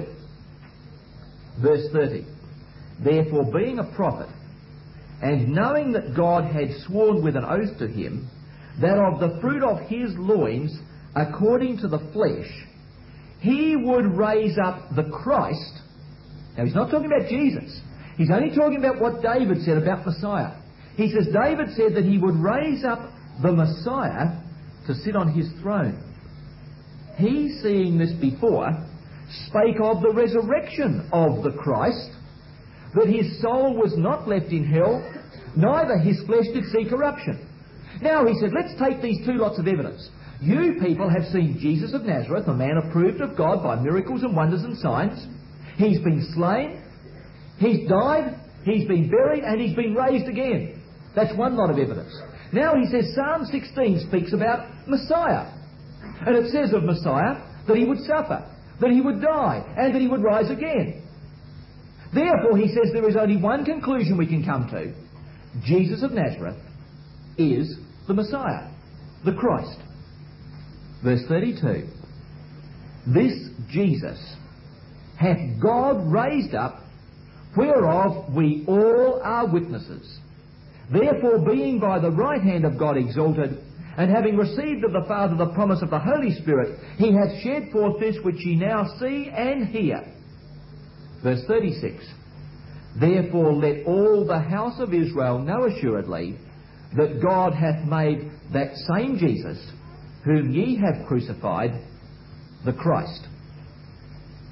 Verse 30. Therefore, being a prophet, and knowing that God had sworn with an oath to him, that of the fruit of his loins, according to the flesh, he would raise up the Christ. Now, he's not talking about Jesus. He's only talking about what David said about Messiah. He says David said that he would raise up the Messiah to sit on his throne. He, seeing this before, spake of the resurrection of the Christ, that his soul was not left in hell, neither his flesh did see corruption. Now he said, let's take these two lots of evidence. You people have seen Jesus of Nazareth, a man approved of God by miracles and wonders and signs. He's been slain, he's died, he's been buried, and he's been raised again. That's one lot of evidence. Now he says Psalm 16 speaks about Messiah. And it says of Messiah that he would suffer, that he would die, and that he would rise again. Therefore, he says there is only one conclusion we can come to. Jesus of Nazareth is the Messiah, the Christ. Verse 32. This Jesus hath God raised up, whereof we all are witnesses. Therefore, being by the right hand of God exalted, and having received of the Father the promise of the Holy Spirit, he hath shed forth this which ye now see and hear. Verse 36. Therefore let all the house of Israel know assuredly that God hath made that same Jesus, whom ye have crucified, the Christ.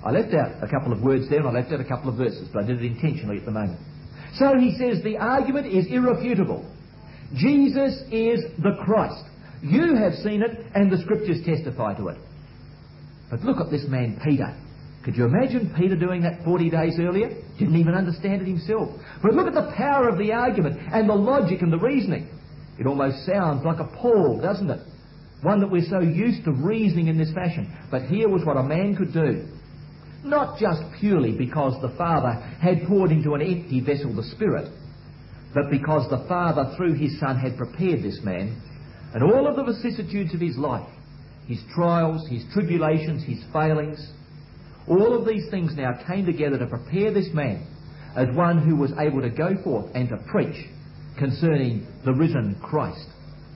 I left out a couple of words there and I left out a couple of verses, but I did it intentionally at the moment. So he says the argument is irrefutable. Jesus is the Christ. You have seen it and the Scriptures testify to it. But look at this man Peter. Could you imagine Peter doing that 40 days earlier? Didn't even understand it himself. But look at the power of the argument and the logic and the reasoning. It almost sounds like a Paul, doesn't it? One that we're so used to reasoning in this fashion. But here was what a man could do. Not just purely because the Father had poured into an empty vessel the Spirit, but because the Father through His Son had prepared this man, and all of the vicissitudes of his life, his trials, his tribulations, his failings, all of these things now came together to prepare this man as one who was able to go forth and to preach concerning the risen Christ.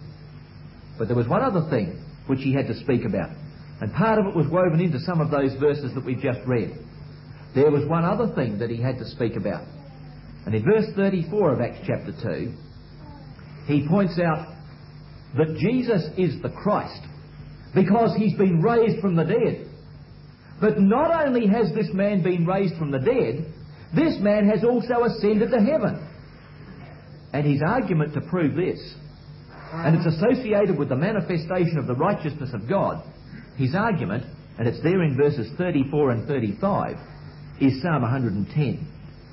But there was one other thing which he had to speak about, and part of it was woven into some of those verses that we've just read. There was one other thing that he had to speak about. And in verse 34 of Acts chapter 2, he points out that Jesus is the Christ because He's been raised from the dead. But not only has this man been raised from the dead, this man has also ascended to heaven. And his argument to prove this, and it's associated with the manifestation of the righteousness of God, his argument, and it's there in verses 34 and 35, is Psalm 110.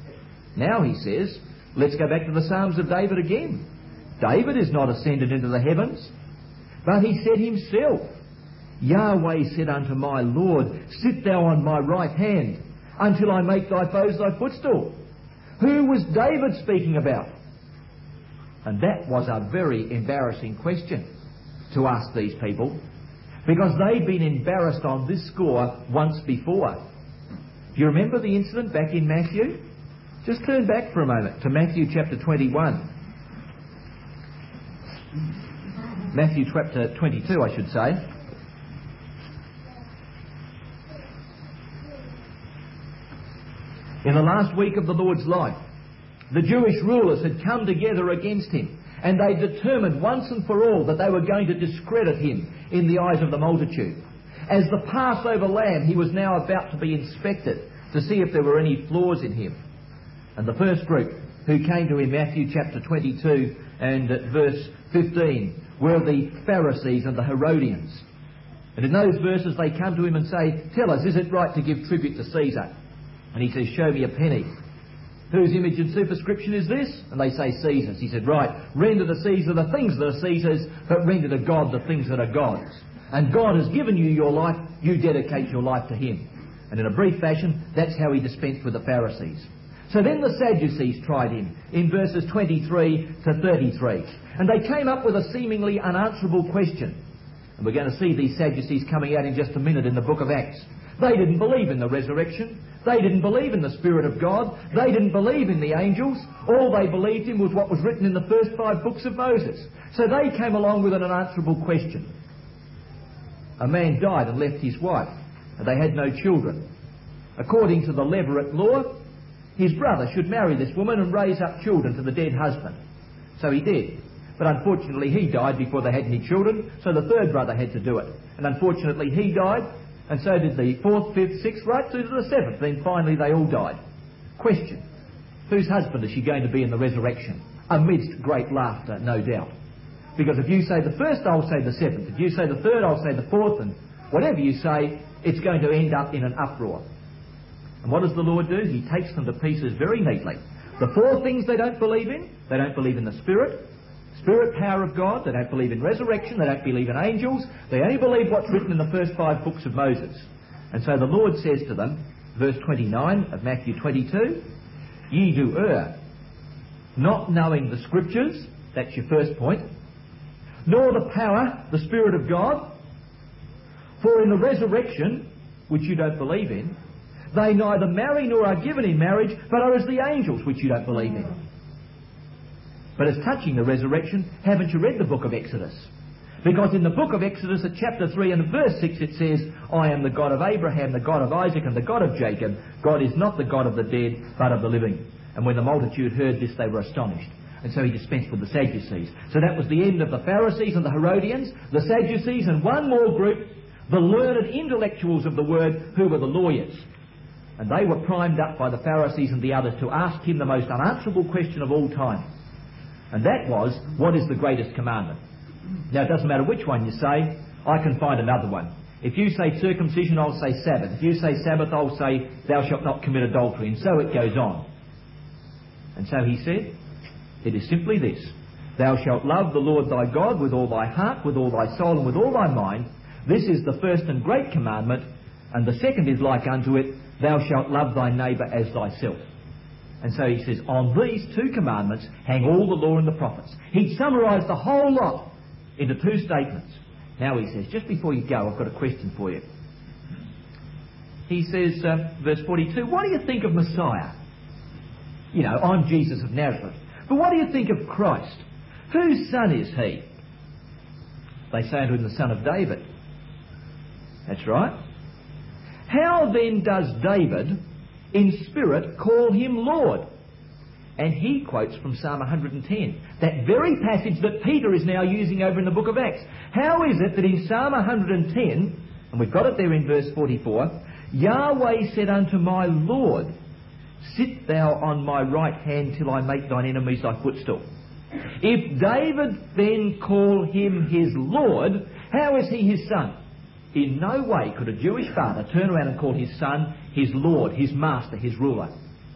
Now he says, let's go back to the Psalms of David again. David is not ascended into the heavens, but he said himself, Yahweh said unto my Lord, sit thou on my right hand, until I make thy foes thy footstool. Who was David speaking about? And that was a very embarrassing question to ask these people, because they'd been embarrassed on this score once before. Do you remember the incident back in Matthew? Just turn back for a moment to Matthew chapter 21. Matthew chapter 22, I should say. In the last week of the Lord's life, the Jewish rulers had come together against Him, and they determined once and for all that they were going to discredit Him in the eyes of the multitude. As the Passover lamb, He was now about to be inspected to see if there were any flaws in Him. And the first group who came to Him, Matthew chapter 22 and verse 15, were the Pharisees and the Herodians. And in those verses they come to Him and say, tell us, is it right to give tribute to Caesar? And He says, show me a penny. Whose image and superscription is this? And they say Caesar's. He said, right, render to Caesar the things that are Caesar's, but render to God the things that are God's. And God has given you your life, you dedicate your life to Him. And in a brief fashion, that's how He dispensed with the Pharisees. So then the Sadducees tried Him in verses 23 to 33. And they came up with a seemingly unanswerable question. And we're going to see these Sadducees coming out in just a minute in the book of Acts. They didn't believe in the resurrection. They didn't believe in the Spirit of God. They didn't believe in the angels. All they believed in was what was written in the first 5 books of Moses. So they came along with an unanswerable question. A man died and left his wife, and they had no children. According to the Levirate law, his brother should marry this woman and raise up children to the dead husband. So he did. But unfortunately he died before they had any children, so the third brother had to do it. And unfortunately he died, and so did the 4th, 5th, 6th, right through to the 7th. Then finally they all died. Question. Whose husband is she going to be in the resurrection? Amidst great laughter, no doubt. Because if you say the first, I'll say the 7th. If you say the 3rd, I'll say the 4th. And whatever you say, it's going to end up in an uproar. And what does the Lord do? He takes them to pieces very neatly. The 4 things they don't believe in. They don't believe in the Spirit power of God. They don't believe in resurrection. They don't believe in angels. They only believe what's written in the first 5 books of Moses. And so the Lord says to them, verse 29 of Matthew 22, ye do err, not knowing the Scriptures, that's your first point, nor the power, the Spirit of God. For in the resurrection, which you don't believe in, they neither marry nor are given in marriage, but are as the angels, which you don't believe in. But as touching the resurrection, haven't you read the book of Exodus? Because in the book of Exodus at chapter 3 and verse 6 it says, I am the God of Abraham, the God of Isaac and the God of Jacob. God is not the God of the dead, but of the living. And when the multitude heard this, they were astonished. And so He dispensed with the Sadducees. So that was the end of the Pharisees and the Herodians, the Sadducees, and one more group, the learned intellectuals of the word, who were the lawyers. And they were primed up by the Pharisees and the others to ask him the most unanswerable question of all time. And that was, what is the greatest commandment? Now, it doesn't matter which one you say, I can find another one. If you say circumcision, I'll say Sabbath. If you say Sabbath, I'll say thou shalt not commit adultery. And so it goes on. And so he said, it is simply this. Thou shalt love the Lord thy God with all thy heart, with all thy soul, and with all thy mind. This is the first and great commandment. And the second is like unto it, thou shalt love thy neighbour as thyself. And so he says, on these two commandments hang all the law and the prophets. He'd summarised the whole lot into two statements. Now he says, just before you go, I've got a question for you. He says, verse 42, what do you think of Messiah? You know, I'm Jesus of Nazareth. But what do you think of Christ? Whose son is he? They say unto him, the son of David. That's right. How then does David in spirit call him Lord? And he quotes from Psalm 110, that very passage that Peter is now using over in the book of Acts. How is it that in Psalm 110, and we've got it there in verse 44, Yahweh said unto my Lord, sit thou on my right hand till I make thine enemies thy footstool. If David then call him his Lord, how is he his son? In no way could a Jewish father turn around and call his son his Lord, his master, his ruler.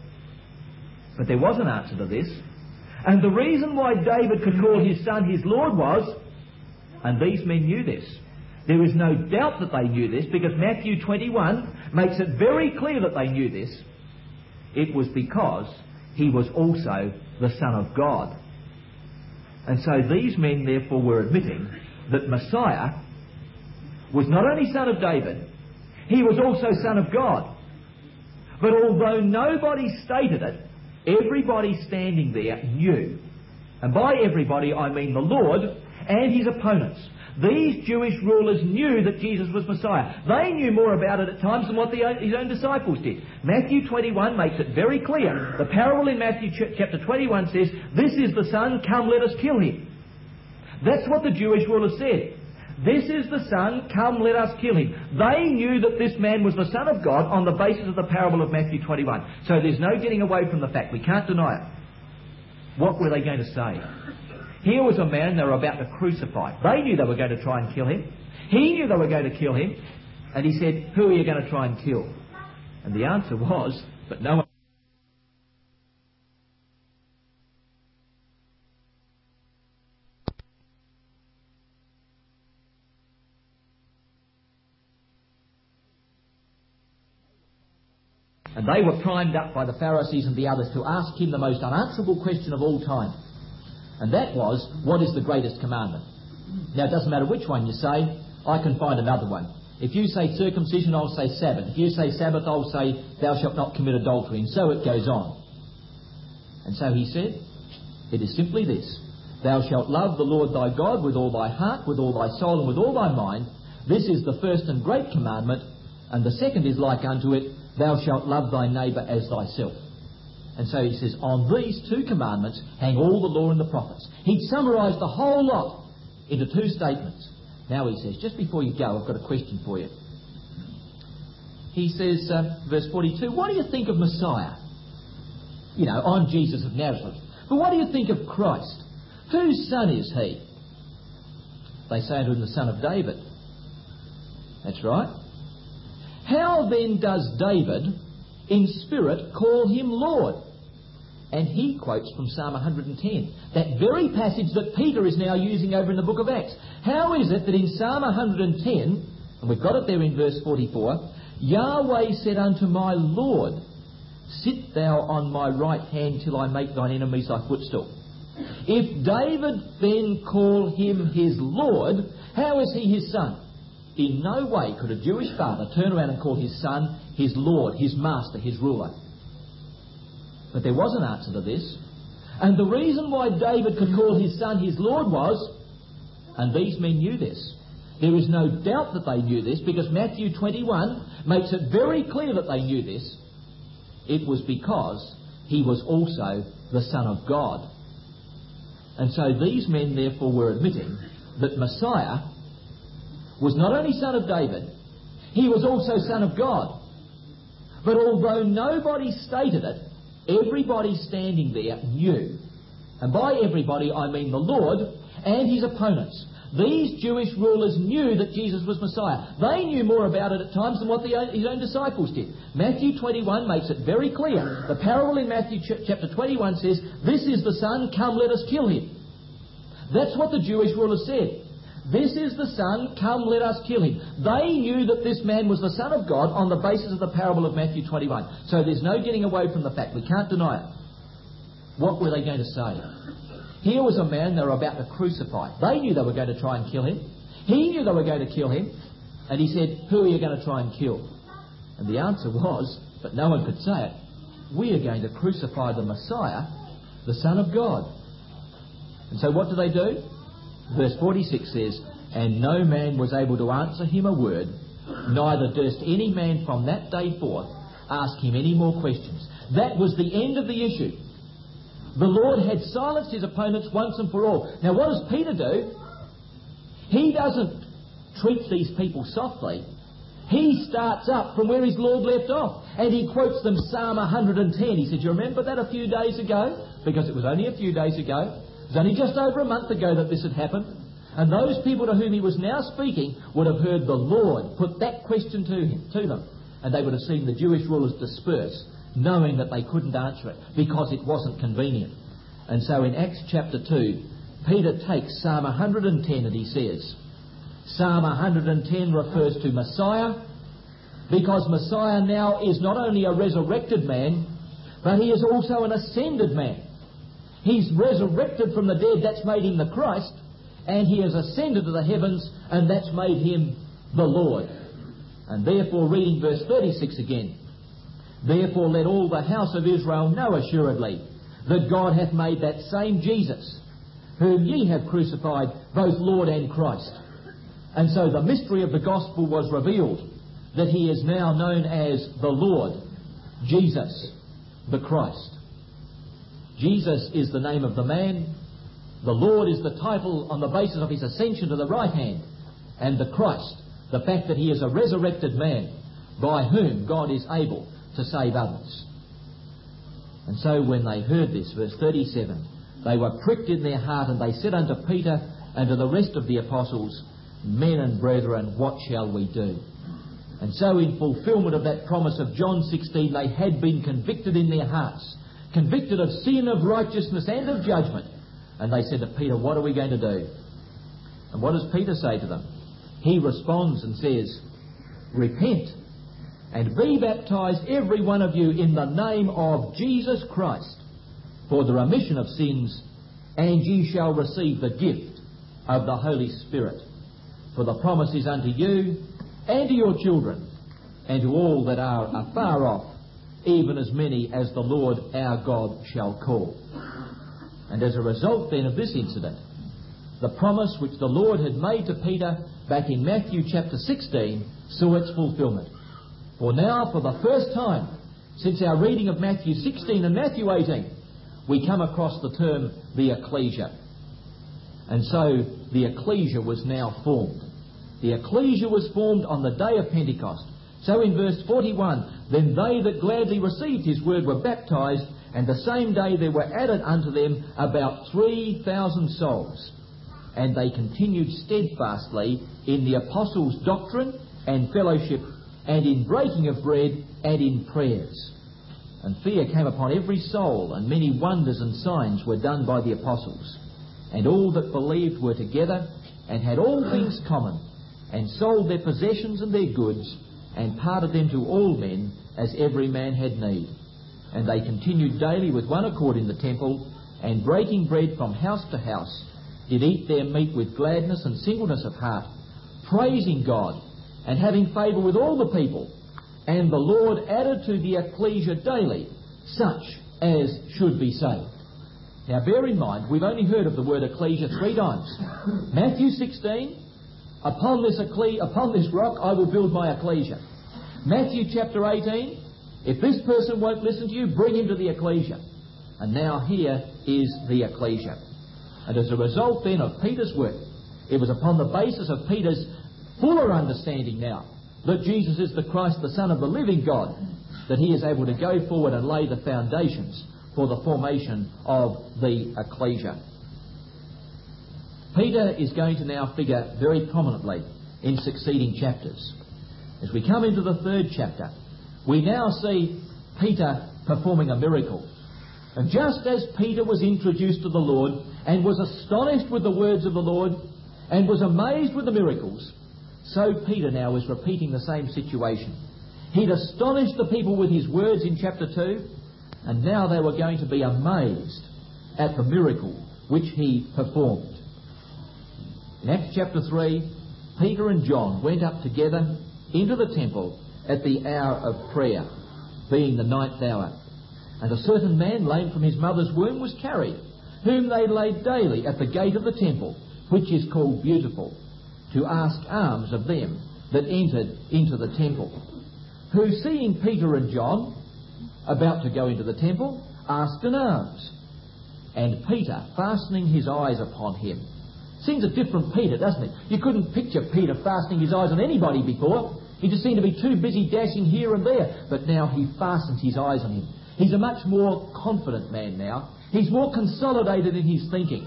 But there was an answer to this. And the reason why David could call his son his Lord was, and these men knew this. There is no doubt that they knew this, because Matthew 21 makes it very clear that they knew this. It was because he was also the Son of God. And so these men therefore were admitting that Messiah was not only son of David, he was also Son of God. But although nobody stated it, everybody standing there knew. And by everybody I mean the Lord and his opponents. These Jewish rulers knew that Jesus was Messiah. They knew more about it at times than what his own disciples did. Matthew 21 makes it very clear. The parable in Matthew chapter 21 says, this is the Son, come let us kill him. That's what the Jewish rulers said. This is the Son, come let us kill him. They knew that this man was the Son of God on the basis of the parable of Matthew 21. So there's no getting away from the fact. We can't deny it. What were they going to say? Here was a man they were about to crucify. They knew they were going to try and kill him. He knew they were going to kill him. And he said, who are you going to try and kill? And the answer was, but no one. And they were primed up by the Pharisees and the others to ask him the most unanswerable question of all time. And that was, what is the greatest commandment? Now, it doesn't matter which one you say, I can find another one. If you say circumcision, I'll say Sabbath. If you say Sabbath, I'll say thou shalt not commit adultery. And so it goes on. And so he said, it is simply this. Thou shalt love the Lord thy God with all thy heart, with all thy soul, and with all thy mind. This is the first and great commandment. And the second is like unto it, thou shalt love thy neighbour as thyself. And so he says, on these two commandments hang all the law and the prophets. He'd summarised the whole lot into two statements. Now he says, just before you go, I've got a question for you. He says, verse 42, what do you think of Messiah? You know, I'm Jesus of Nazareth. But what do you think of Christ? Whose son is he? They say unto him, the son of David. That's right. How then does David in spirit call him Lord? And he quotes from Psalm 110, that very passage that Peter is now using over in the book of Acts. How is it that in Psalm 110, and we've got it there in verse 44, Yahweh said unto my Lord, sit thou on my right hand till I make thine enemies thy footstool. If David then call him his Lord, how is he his son? In no way could a Jewish father turn around and call his son his Lord, his master, his ruler. But there was an answer to this. And the reason why David could call his son his Lord was, and these men knew this. There is no doubt that they knew this, because Matthew 21 makes it very clear that they knew this. It was because he was also the Son of God. And so these men therefore were admitting that Messiah was not only son of David, he was also Son of God. But although nobody stated it, everybody standing there knew. And by everybody I mean the Lord and his opponents. These Jewish rulers knew that Jesus was Messiah. They knew more about it at times than what his own disciples did. Matthew 21 makes it very clear. The parable in Matthew chapter 21 says, "This is the Son, come let us kill him." That's what the Jewish rulers said. This is the Son, come let us kill him. They knew that this man was the Son of God on the basis of the parable of Matthew 21. So there's no getting away from the fact. We can't deny it. What were they going to say? Here was a man they were about to crucify. They knew they were going to try and kill him. He knew they were going to kill him. And he said, "Who are you going to try and kill?" And the answer was, but no one could say it, "We are going to crucify the Messiah, the Son of God." And so what do they do? Verse 46 says, "And no man was able to answer him a word, neither durst any man from that day forth ask him any more questions." That was the end of the issue. The Lord had silenced his opponents once and for all. Now what does Peter do? He doesn't treat these people softly. He starts up from where his Lord left off. And he quotes them Psalm 110. He said, "You remember that a few days ago?" Because it was only a few days ago. It was only just over a month ago that this had happened. And those people to whom he was now speaking would have heard the Lord put that question to them. And they would have seen the Jewish rulers disperse, knowing that they couldn't answer it because it wasn't convenient. And so in Acts chapter 2, Peter takes Psalm 110 and he says, Psalm 110 refers to Messiah, because Messiah now is not only a resurrected man, but he is also an ascended man. He's resurrected from the dead, that's made him the Christ, and he has ascended to the heavens, and that's made him the Lord. And therefore, reading verse 36 again, "Therefore let all the house of Israel know assuredly that God hath made that same Jesus, whom ye have crucified, both Lord and Christ." And so the mystery of the gospel was revealed, that he is now known as the Lord, Jesus, the Christ. Jesus is the name of the man. The Lord is the title on the basis of his ascension to the right hand. And the Christ, the fact that he is a resurrected man by whom God is able to save others. And so when they heard this, verse 37, they were pricked in their heart, and they said unto Peter and to the rest of the apostles, "Men and brethren, what shall we do?" And so in fulfilment of that promise of John 16, they had been convicted in their hearts, convicted of sin, of righteousness and of judgment. And they said to Peter, "What are we going to do?" And what does Peter say to them? He responds and says, "Repent and be baptized every one of you in the name of Jesus Christ for the remission of sins, and ye shall receive the gift of the Holy Spirit. For the promise is unto you and to your children and to all that are afar off, even as many as the Lord our God shall call." And as a result then of this incident, the promise which the Lord had made to Peter back in Matthew chapter 16 saw its fulfilment. For now, for the first time since our reading of Matthew 16 and Matthew 18, we come across the term the ecclesia. And so the ecclesia was now formed. The ecclesia was formed on the day of Pentecost. So in verse 41, "Then they that gladly received his word were baptized, and the same day there were added unto them about 3,000 souls. And they continued steadfastly in the apostles' doctrine and fellowship, and in breaking of bread, and in prayers. And fear came upon every soul, and many wonders and signs were done by the apostles. And all that believed were together, and had all things common, and sold their possessions and their goods, and parted them to all men, as every man had need. And they continued daily with one accord in the temple, and breaking bread from house to house, did eat their meat with gladness and singleness of heart, praising God, and having favour with all the people. And the Lord added to the ecclesia daily such as should be saved." Now bear in mind, we've only heard of the word ecclesia 3 times. Matthew 16, upon this rock I will build my ecclesia. Matthew chapter 18, if this person won't listen to you, bring him to the ecclesia. And now here is the ecclesia. And as a result then of Peter's work, it was upon the basis of Peter's fuller understanding now that Jesus is the Christ, the Son of the living God, that he is able to go forward and lay the foundations for the formation of the ecclesia. Peter is going to now figure very prominently in succeeding chapters. As we come into the third chapter, we now see Peter performing a miracle. And just as Peter was introduced to the Lord and was astonished with the words of the Lord and was amazed with the miracles, so Peter now is repeating the same situation. He'd astonished the people with his words in chapter 2, and now they were going to be amazed at the miracle which he performed. In Acts chapter 3, Peter and John went up together into the temple at the hour of prayer, being the 9th hour. And a certain man, lame from his mother's womb, was carried, whom they laid daily at the gate of the temple, which is called Beautiful, to ask alms of them that entered into the temple. Who, seeing Peter and John about to go into the temple, asked an alms. And Peter, fastening his eyes upon him. Seems a different Peter, doesn't it? You couldn't picture Peter fastening his eyes on anybody before. He just seemed to be too busy dashing here and there. But now he fastens his eyes on him. He's a much more confident man now. He's more consolidated in his thinking.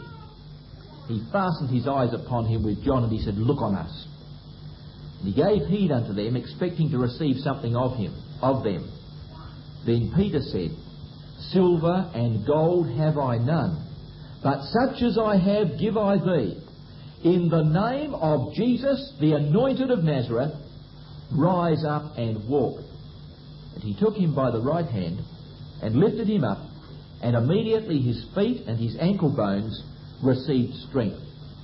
He fastened his eyes upon him with John, and he said, "Look on us." And he gave heed unto them, expecting to receive something of them. Then Peter said, "Silver and gold have I none, but such as I have give I thee. In the name of Jesus, the anointed of Nazareth, rise up and walk." And he took him by the right hand and lifted him up, and immediately his feet and his ankle bones received strength.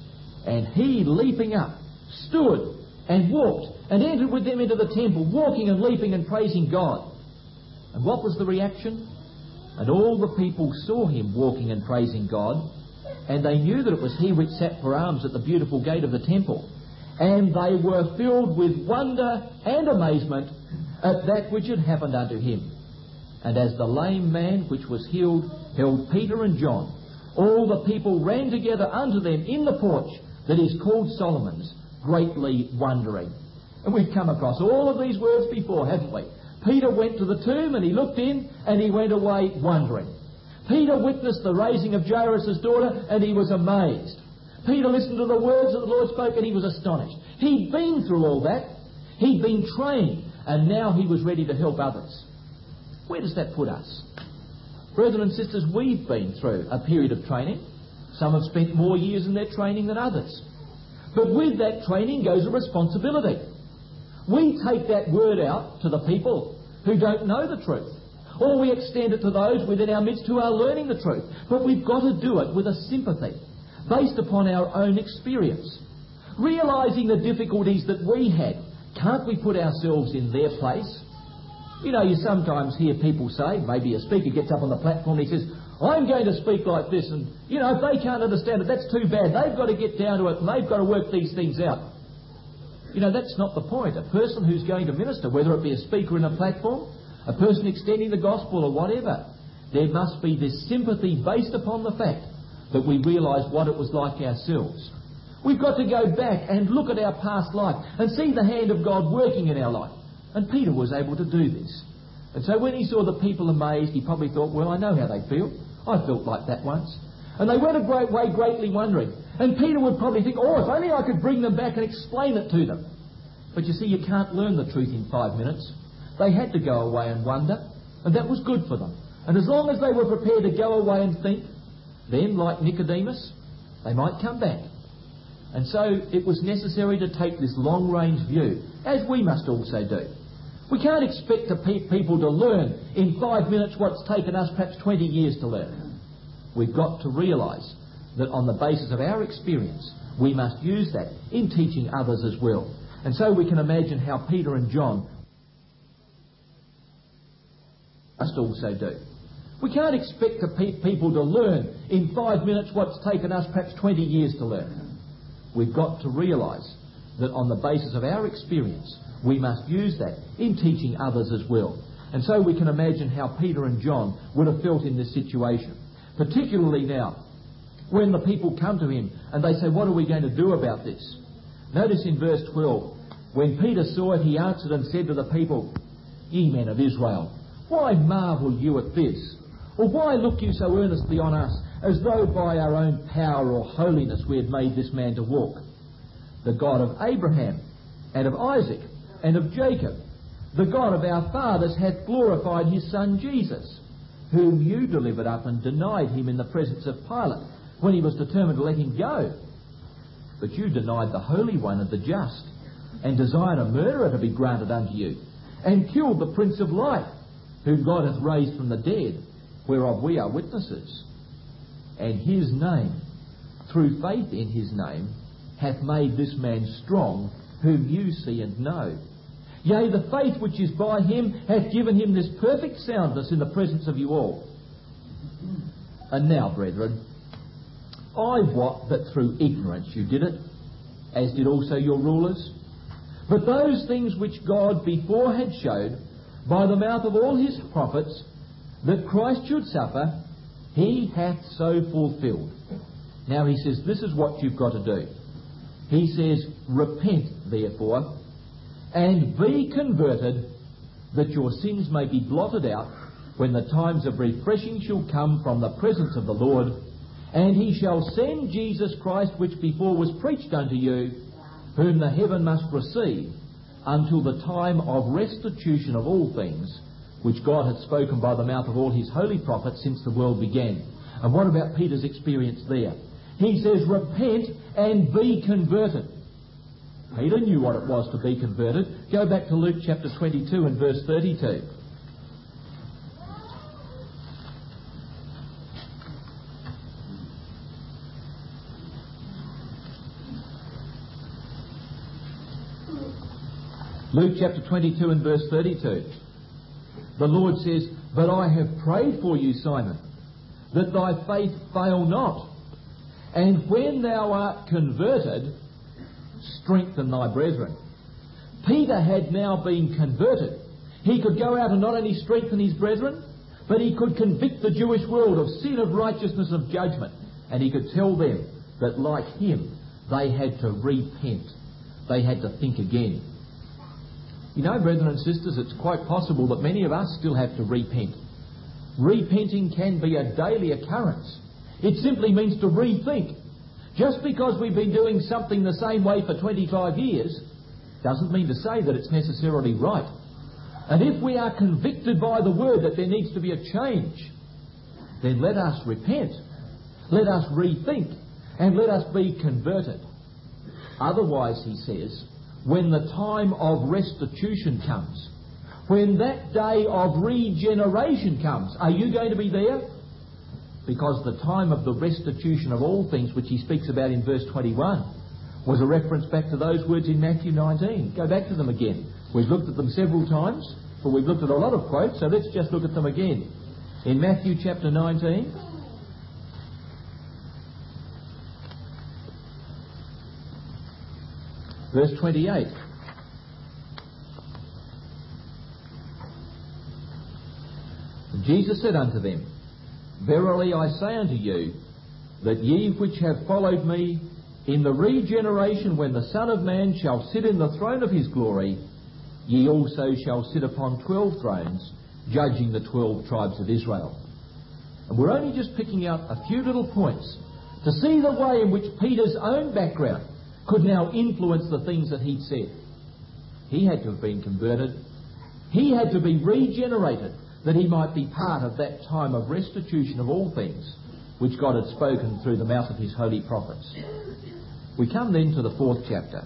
And he, leaping up, stood and walked and entered with them into the temple, walking and leaping and praising God. And what was the reaction? And all the people saw him walking and praising God, and they knew that it was he which sat for alms at the Beautiful gate of the temple. And they were filled with wonder and amazement at that which had happened unto him. And as the lame man which was healed held Peter and John, all the people ran together unto them in the porch that is called Solomon's, greatly wondering. And we've come across all of these words before, haven't we? Peter went to the tomb and he looked in and he went away wondering. Peter witnessed the raising of Jairus' daughter and he was amazed. Peter listened to the words that the Lord spoke and he was astonished. He'd been through all that. He'd been trained, and now he was ready to help others. Where does that put us? Brethren and sisters, we've been through a period of training. Some have spent more years in their training than others. But with that training goes a responsibility. We take that word out to the people who don't know the truth, or we extend it to those within our midst who are learning the truth. But we've got to do it with a sympathy based upon our own experience. Realising the difficulties that we had, can't we put ourselves in their place? You know, you sometimes hear people say, maybe a speaker gets up on the platform and he says, "I'm going to speak like this," and, you know, if they can't understand it, that's too bad. They've got to get down to it and they've got to work these things out. You know, that's not the point. A person who's going to minister, whether it be a speaker in a platform, a person extending the gospel or whatever, there must be this sympathy based upon the fact that we realise what it was like ourselves. We've got to go back and look at our past life and see the hand of God working in our life. And Peter was able to do this. And so when he saw the people amazed, he probably thought, well, I know how they feel. I felt like that once. And they went away greatly wondering. And Peter would probably think, oh, if only I could bring them back and explain it to them. But you see, you can't learn the truth in 5 minutes. They had to go away and wonder, and that was good for them. And as long as they were prepared to go away and think, then, like Nicodemus, they might come back. And so it was necessary to take this long-range view, as we must also do. We can't expect people to learn in 5 minutes what's taken us perhaps 20 years to learn. We've got to realise that on the basis of our experience, we must use that in teaching others as well. And so we can imagine how Peter and John must also do. We can't expect people to learn in 5 minutes what's taken us perhaps 20 years to learn. We've got to realise that on the basis of our experience, we must use that in teaching others as well. And so we can imagine how Peter and John would have felt in this situation. Particularly now, when the people come to him and they say, what are we going to do about this? Notice in verse 12, when Peter saw it, he answered and said to the people, Ye men of Israel, Why marvel you at this? Or why look you so earnestly on us, as though by our own power or holiness we had made this man to walk? The God of Abraham, and of Isaac, and of Jacob, the God of our fathers, hath glorified his Son Jesus, whom you delivered up and denied him in the presence of Pilate, when he was determined to let him go. But you denied the Holy One and the just, and desired a murderer to be granted unto you, and killed the Prince of Life, whom God hath raised from the dead, whereof we are witnesses. And his name, through faith in his name, hath made this man strong, whom you see and know. Yea, the faith which is by him hath given him this perfect soundness in the presence of you all. And now, brethren, I wot that through ignorance you did it, as did also your rulers. But those things which God before had showed, by the mouth of all his prophets, that Christ should suffer, he hath so fulfilled. Now he says, this is what you've got to do. He says, repent therefore, and be converted, that your sins may be blotted out, when the times of refreshing shall come from the presence of the Lord. And he shall send Jesus Christ, which before was preached unto you, whom the heaven must receive, until the time of restitution of all things, which God hath spoken by the mouth of all his holy prophets since the world began. And what about Peter's experience there? He says, repent and be converted. Peter knew what it was to be converted. Go back to Luke chapter 22 and verse 32. Luke chapter 22 and verse 32. The Lord says, but I have prayed for you, Simon, that thy faith fail not. And when thou art converted, strengthen thy brethren. Peter had now been converted. He could go out and not only strengthen his brethren, but he could convict the Jewish world of sin, of righteousness, of judgment. And he could tell them that, like him, they had to repent. They had to think again. You know, brethren and sisters, it's quite possible that many of us still have to repent. Repenting can be a daily occurrence. It simply means to rethink. Just because we've been doing something the same way for 25 years doesn't mean to say that it's necessarily right. And if we are convicted by the word that there needs to be a change, then let us repent. Let us rethink. And let us be converted. Otherwise, he says, when the time of restitution comes, when that day of regeneration comes, are you going to be there? Because the time of the restitution of all things, which he speaks about in verse 21, was a reference back to those words in Matthew 19. Go back to them again. We've looked at them several times, but we've looked at a lot of quotes, so let's just look at them again. In Matthew chapter 19, verse 28. Jesus said unto them, verily I say unto you, that ye which have followed me, in the regeneration when the Son of Man shall sit in the throne of his glory, ye also shall sit upon 12 thrones, judging the 12 tribes of Israel. And we're only just picking out a few little points to see the way in which Peter's own background could now influence the things that he'd said. He had to have been converted. He had to be regenerated, that he might be part of that time of restitution of all things, which God had spoken through the mouth of his holy prophets. We come then to the 4th chapter.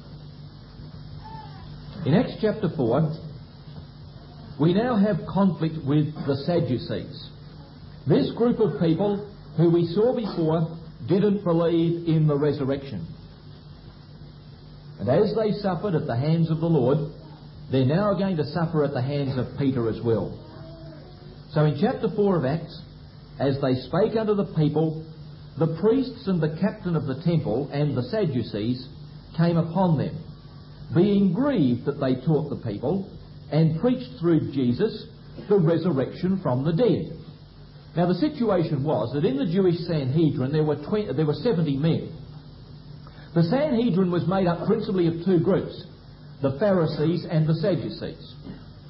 In Acts chapter 4, we now have conflict with the Sadducees. This group of people, who we saw before, didn't believe in the resurrection. And as they suffered at the hands of the Lord, they're now going to suffer at the hands of Peter as well. So in chapter 4 of Acts, as they spake unto the people, the priests and the captain of the temple and the Sadducees came upon them, being grieved that they taught the people, and preached through Jesus the resurrection from the dead. Now the situation was that in the Jewish Sanhedrin there were 70 men. The Sanhedrin was made up principally of two groups, the Pharisees and the Sadducees.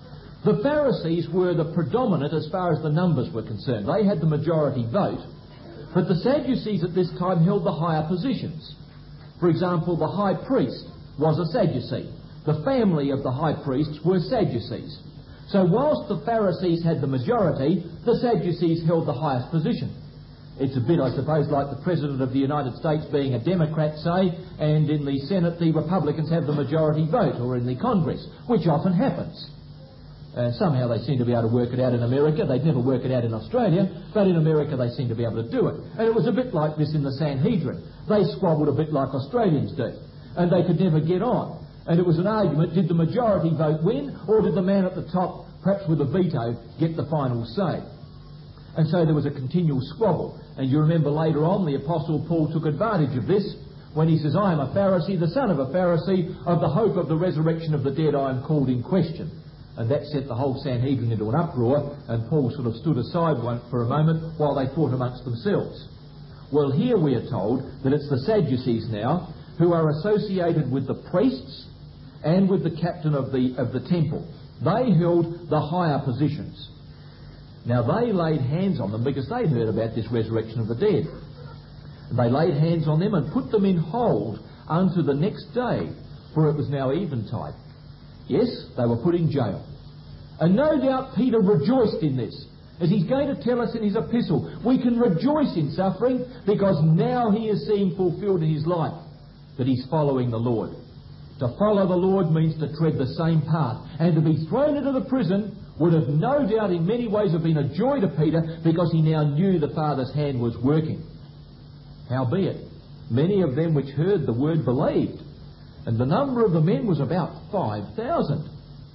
The Pharisees were the predominant as far as the numbers were concerned. They had the majority vote. But the Sadducees at this time held the higher positions. For example, the high priest was a Sadducee. The family of the high priests were Sadducees. So whilst the Pharisees had the majority, the Sadducees held the highest position. It's a bit, I suppose, like the President of the United States being a Democrat, say, and in the Senate the Republicans have the majority vote, or in the Congress, which often happens. Somehow they seem to be able to work it out in America. They'd never work it out in Australia, but in America they seem to be able to do it. And it was a bit like this in the Sanhedrin. They squabbled a bit like Australians do, and they could never get on. And it was an argument, did the majority vote win, or did the man at the top, perhaps with a veto, get the final say? And so there was a continual squabble. And you remember later on the Apostle Paul took advantage of this when he says, I am a Pharisee, the son of a Pharisee, of the hope of the resurrection of the dead I am called in question. And that set the whole Sanhedrin into an uproar, and Paul sort of stood aside for a moment while they fought amongst themselves. Well, here we are told that it's the Sadducees now who are associated with the priests and with the captain of the temple. They held the higher positions. Now they laid hands on them because they'd heard about this resurrection of the dead. They laid hands on them and put them in hold unto the next day, for it was now eventide. Yes, they were put in jail. And no doubt Peter rejoiced in this. As he's going to tell us in his epistle, we can rejoice in suffering because now he is seeing fulfilled in his life that he's following the Lord. To follow the Lord means to tread the same path. And to be thrown into the prison would have no doubt in many ways have been a joy to Peter because he now knew the Father's hand was working. Howbeit, many of them which heard the word believed, and the number of the men was about 5,000.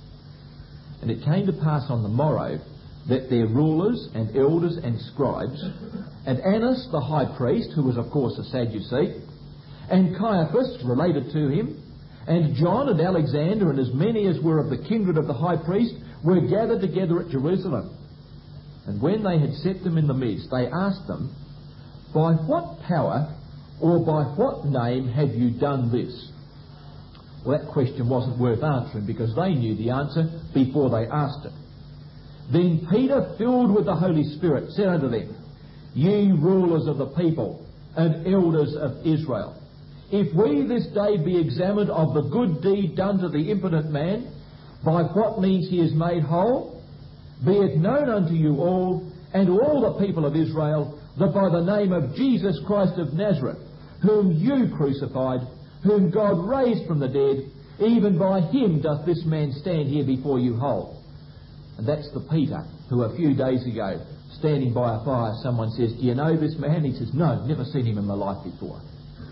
And it came to pass on the morrow that their rulers and elders and scribes, and Annas the high priest, who was of course a Sadducee, and Caiaphas related to him, and John and Alexander, and as many as were of the kindred of the high priest, were gathered together at Jerusalem. And when they had set them in the midst, they asked them, By what power or by what name have you done this? Well, that question wasn't worth answering because they knew the answer before they asked it. Then Peter, filled with the Holy Spirit, said unto them, Ye rulers of the people and elders of Israel, if we this day be examined of the good deed done to the impotent man, by what means he is made whole, be it known unto you all, and all the people of Israel, that by the name of Jesus Christ of Nazareth, whom you crucified, whom God raised from the dead, even by him doth this man stand here before you whole. And that's the Peter who a few days ago, standing by a fire, someone says, Do you know this man? He says, No, never seen him in my life before.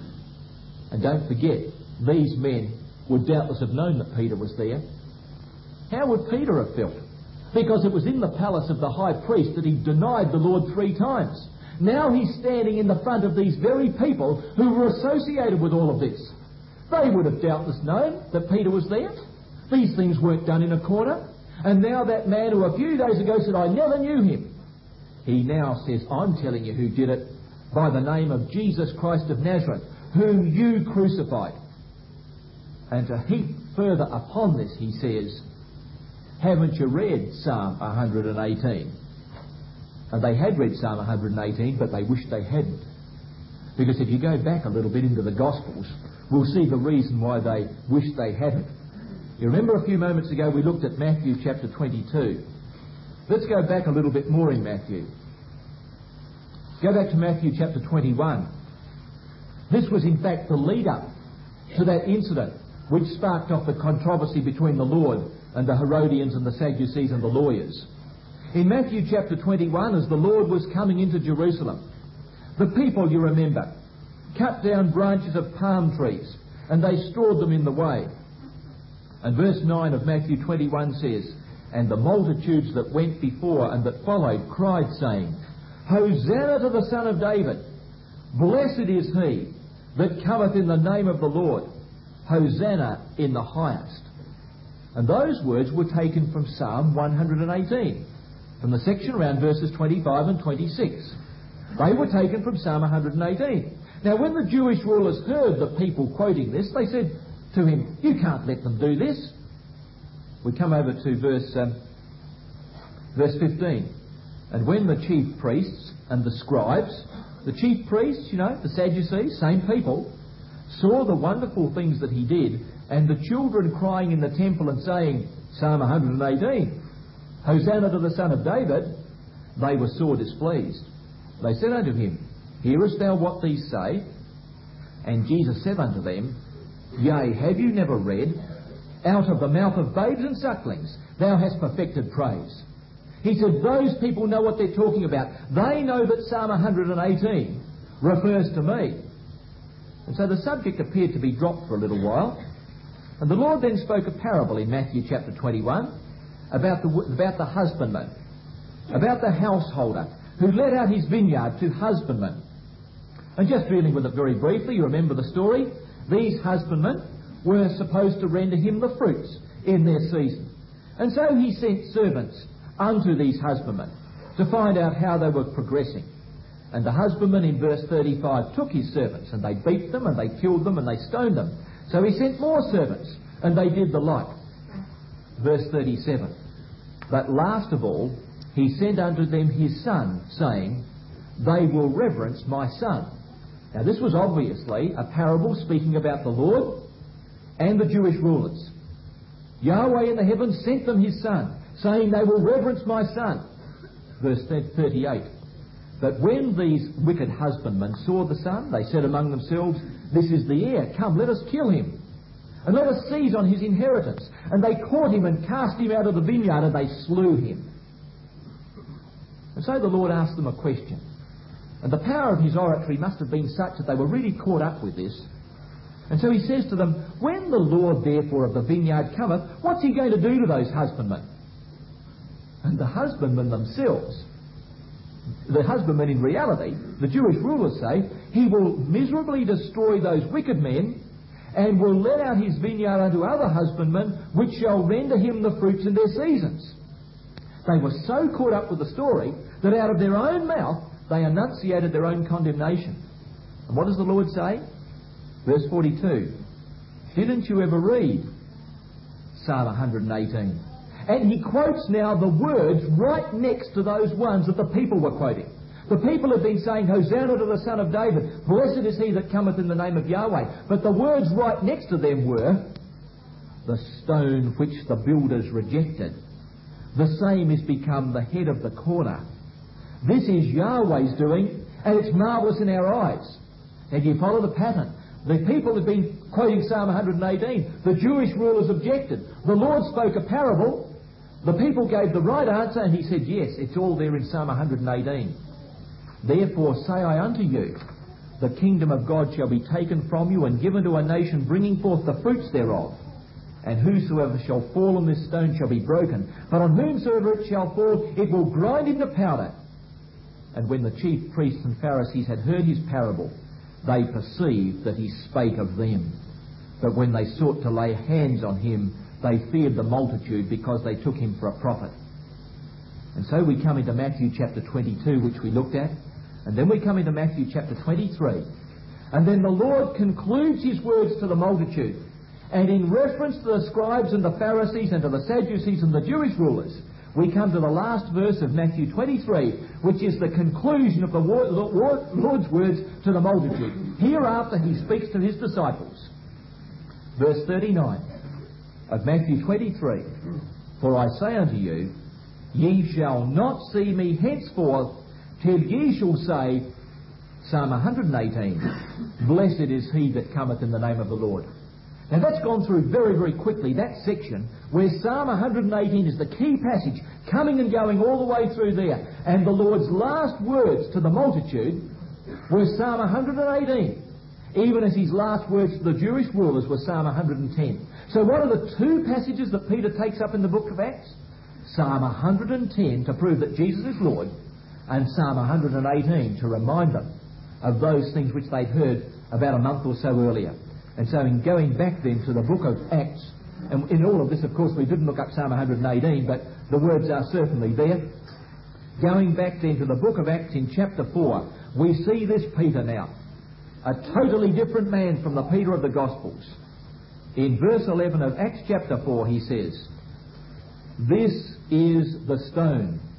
And don't forget, these men would doubtless have known that Peter was there. How would Peter have felt? Because it was in the palace of the high priest that he denied the Lord 3 times. Now he's standing in the front of these very people who were associated with all of this. They would have doubtless known that Peter was there. These things weren't done in a corner. And now that man who a few days ago said, I never knew him, he now says, I'm telling you who did it, by the name of Jesus Christ of Nazareth, whom you crucified. And to heap further upon this, he says, haven't you read Psalm 118? And they had read Psalm 118, but they wished they hadn't. Because if you go back a little bit into the Gospels, we'll see the reason why they wished they hadn't. You remember a few moments ago we looked at Matthew chapter 22. Let's go back a little bit more in Matthew. Go back to Matthew chapter 21. This was in fact the lead-up to that incident which sparked off the controversy between the Lord and the Herodians and the Sadducees and the lawyers. In Matthew chapter 21, as the Lord was coming into Jerusalem, the people, you remember, cut down branches of palm trees and they stored them in the way. And verse 9 of Matthew 21 says, And the multitudes that went before and that followed cried, saying, Hosanna to the Son of David! Blessed is he that cometh in the name of the Lord! Hosanna in the highest! And those words were taken from Psalm 118, from the section around verses 25 and 26. They were taken from Psalm 118. Now, when the Jewish rulers heard the people quoting this, they said to him, You can't let them do this. We come over to verse Verse 15. And when the chief priests and the scribes, the chief priests, the Sadducees, same people, saw the wonderful things that he did, and the children crying in the temple and saying, Psalm 118, Hosanna to the Son of David, they were sore displeased. They said unto him, Hearest thou what these say? And Jesus said unto them, Yea, have you never read, Out of the mouth of babes and sucklings thou hast perfected praise? He said, those people know what they're talking about. They know that Psalm 118 refers to me. And so the subject appeared to be dropped for a little while. And the Lord then spoke a parable in Matthew chapter 21 about the husbandman, about the householder who let out his vineyard to husbandmen. And just dealing with it very briefly, you remember the story. These husbandmen were supposed to render him the fruits in their season. And so he sent servants unto these husbandmen to find out how they were progressing. And the husbandmen in verse 35 took his servants, and they beat them, and they killed them, and they stoned them. So he sent more servants, and they did the like. Verse 37. But last of all, he sent unto them his son, saying, They will reverence my son. Now this was obviously a parable speaking about the Lord and the Jewish rulers. Yahweh in the heavens sent them his son, saying, They will reverence my son. Verse 38. But when these wicked husbandmen saw the son, they said among themselves, This is the heir, come, let us kill him, and let us seize on his inheritance. And they caught him and cast him out of the vineyard, and they slew him. And so the Lord asked them a question. And the power of his oratory must have been such that they were really caught up with this. And so he says to them, When the Lord therefore of the vineyard cometh, what's he going to do to those husbandmen? And the husbandmen themselves, the husbandmen in reality, the Jewish rulers say, he will miserably destroy those wicked men, and will let out his vineyard unto other husbandmen, which shall render him the fruits in their seasons. They were so caught up with the story that out of their own mouth they enunciated their own condemnation. And what does the Lord say? Verse 42. Didn't you ever read Psalm 118? And he quotes now the words right next to those ones that the people were quoting. The people have been saying, Hosanna to the Son of David, blessed is he that cometh in the name of Yahweh. But the words right next to them were, the stone which the builders rejected, the same is become the head of the corner. This is Yahweh's doing, and it's marvellous in our eyes. And you follow the pattern. The people have been quoting Psalm 118. The Jewish rulers objected. The Lord spoke a parable. The people gave the right answer, and he said, yes, it's all there in Psalm 118. Therefore say I unto you, the kingdom of God shall be taken from you and given to a nation bringing forth the fruits thereof. And whosoever shall fall on this stone shall be broken, but on whomsoever it shall fall, it will grind into powder. And when the chief priests and Pharisees had heard his parable, they perceived that he spake of them. But when they sought to lay hands on him, they feared the multitude, because they took him for a prophet. And so we come into Matthew chapter 22, which we looked at, and then we come into Matthew chapter 23. And then the Lord concludes his words to the multitude. And in reference to the scribes and the Pharisees and to the Sadducees and the Jewish rulers, we come to the last verse of Matthew 23, which is the conclusion of the Lord's words to the multitude. Hereafter he speaks to his disciples. Verse 39 of Matthew 23. For I say unto you, ye shall not see me henceforth, till ye shall say, Psalm 118, Blessed is he that cometh in the name of the Lord. Now that's gone through very, very quickly, that section where Psalm 118 is the key passage, coming and going all the way through there. And the Lord's last words to the multitude were Psalm 118, even as his last words to the Jewish rulers were Psalm 110. So what are the two passages that Peter takes up in the book of Acts? Psalm 110 to prove that Jesus is Lord, and Psalm 118 to remind them of those things which they'd heard about a month or so earlier. And so in going back then to the book of Acts, and in all of this, of course, we didn't look up Psalm 118, but the words are certainly there. Going back then to the book of Acts in chapter 4, we see this Peter now, a totally different man from the Peter of the Gospels. In verse 11 of Acts chapter 4, he says, This is the stone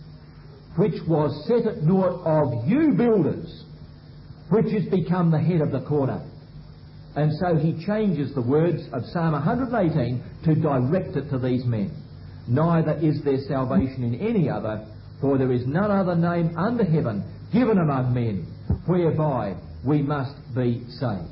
which was set at naught of you builders, which is become the head of the corner. And so he changes the words of Psalm 118 to direct it to these men. Neither is there salvation in any other, for there is none other name under heaven given among men whereby we must be saved.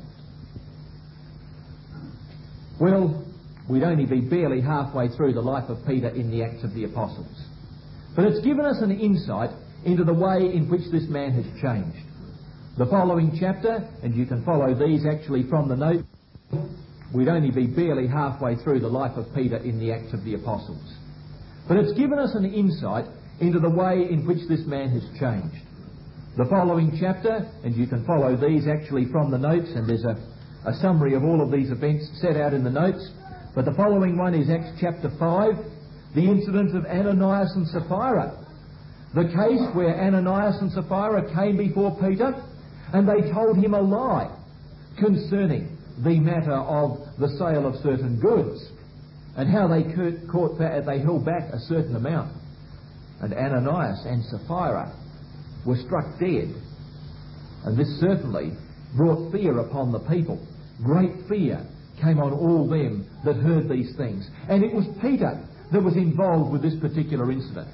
Well, we'd only be barely halfway through the life of Peter in the Acts of the Apostles. But it's given us an insight into the way in which this man has changed. The following chapter, and you can follow these actually from the note, we'd only be barely halfway through the life of Peter in the Acts of the Apostles. But it's given us an insight into the way in which this man has changed. The following chapter, and you can follow these actually from the notes, and there's a summary of all of these events set out in the notes. But the following one is Acts chapter 5, the incident of Ananias and Sapphira. The case where Ananias and Sapphira came before Peter and they told him a lie concerning the matter of the sale of certain goods and how they held back a certain amount. And Ananias and Sapphira were struck dead. And this certainly brought fear upon the people. Great fear came on all them that heard these things. And it was Peter that was involved with this particular incident.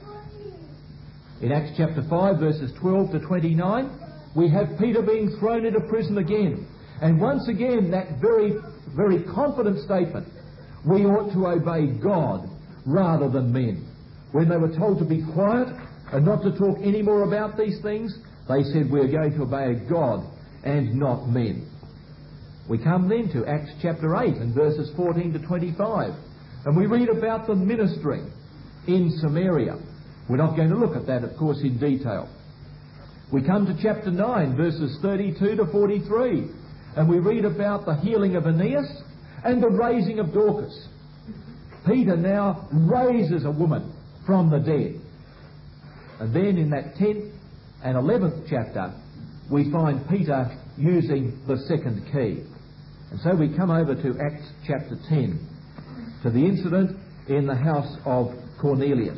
In Acts chapter 5, verses 12 to 29, we have Peter being thrown into prison again. And once again, that very, very confident statement, we ought to obey God rather than men. When they were told to be quiet and not to talk any more about these things, they said, we're going to obey God and not men. We come then to Acts chapter 8 and verses 14 to 25. And we read about the ministry in Samaria. We're not going to look at that, of course, in detail. We come to chapter 9, verses 32 to 43. And we read about the healing of Aeneas and the raising of Dorcas. Peter now raises a woman from the dead. And then in that 10th and 11th chapter, we find Peter using the second key. And so we come over to Acts chapter 10, to the incident in the house of Cornelius.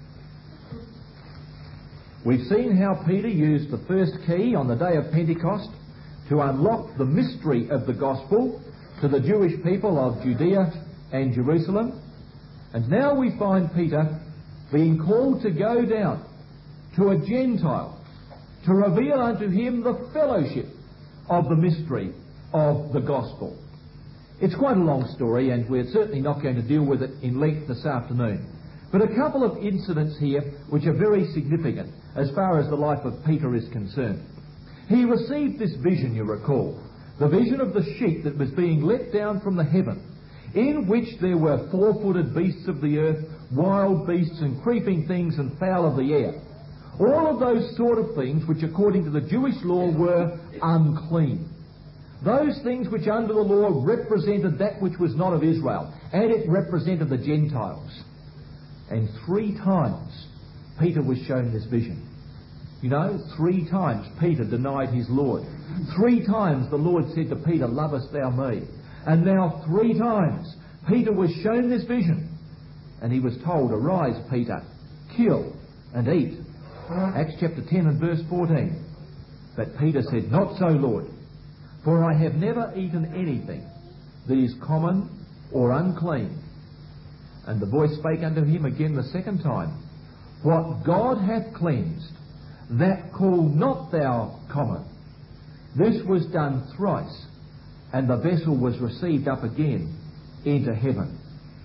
We've seen how Peter used the first key on the day of Pentecost to unlock the mystery of the gospel to the Jewish people of Judea and Jerusalem. And now we find Peter being called to go down to a Gentile to reveal unto him the fellowship of the mystery of the gospel. It's quite a long story, and we're certainly not going to deal with it in length this afternoon. But a couple of incidents here which are very significant as far as the life of Peter is concerned. He received this vision, you recall, the vision of the sheep that was being let down from the heaven, in which there were four-footed beasts of the earth, wild beasts and creeping things and fowl of the air. All of those sort of things which according to the Jewish law were unclean. Those things which under the law represented that which was not of Israel, and it represented the Gentiles. And 3 times Peter was shown this vision. You know, 3 times Peter denied his Lord. 3 times the Lord said to Peter, lovest thou me? And now 3 times Peter was shown this vision. And he was told, arise, Peter, kill and eat. Acts chapter 10 and verse 14. But Peter said, not so, Lord, for I have never eaten anything that is common or unclean. And the voice spake unto him again the second time, what God hath cleansed, that call not thou common. This was done thrice, and the vessel was received up again into heaven.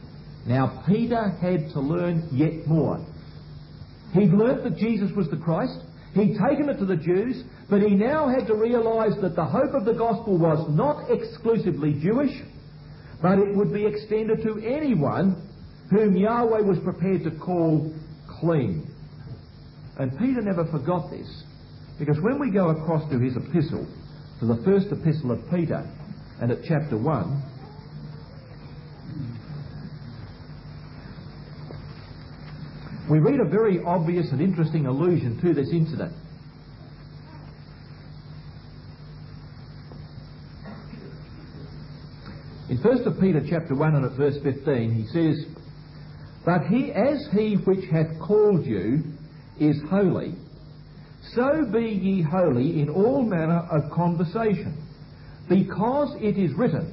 Now Peter had to learn yet more. He'd learnt that Jesus was the Christ. He'd taken it to the Jews, but he now had to realise that the hope of the gospel was not exclusively Jewish, but it would be extended to anyone whom Yahweh was prepared to call clean. And Peter never forgot this, because when we go across to his epistle, to the first epistle of Peter, and at chapter 1, we read a very obvious and interesting allusion to this incident. In 1 Peter chapter 1 and at verse 15, he says, but he, as he which hath called you is holy, so be ye holy in all manner of conversation, because it is written,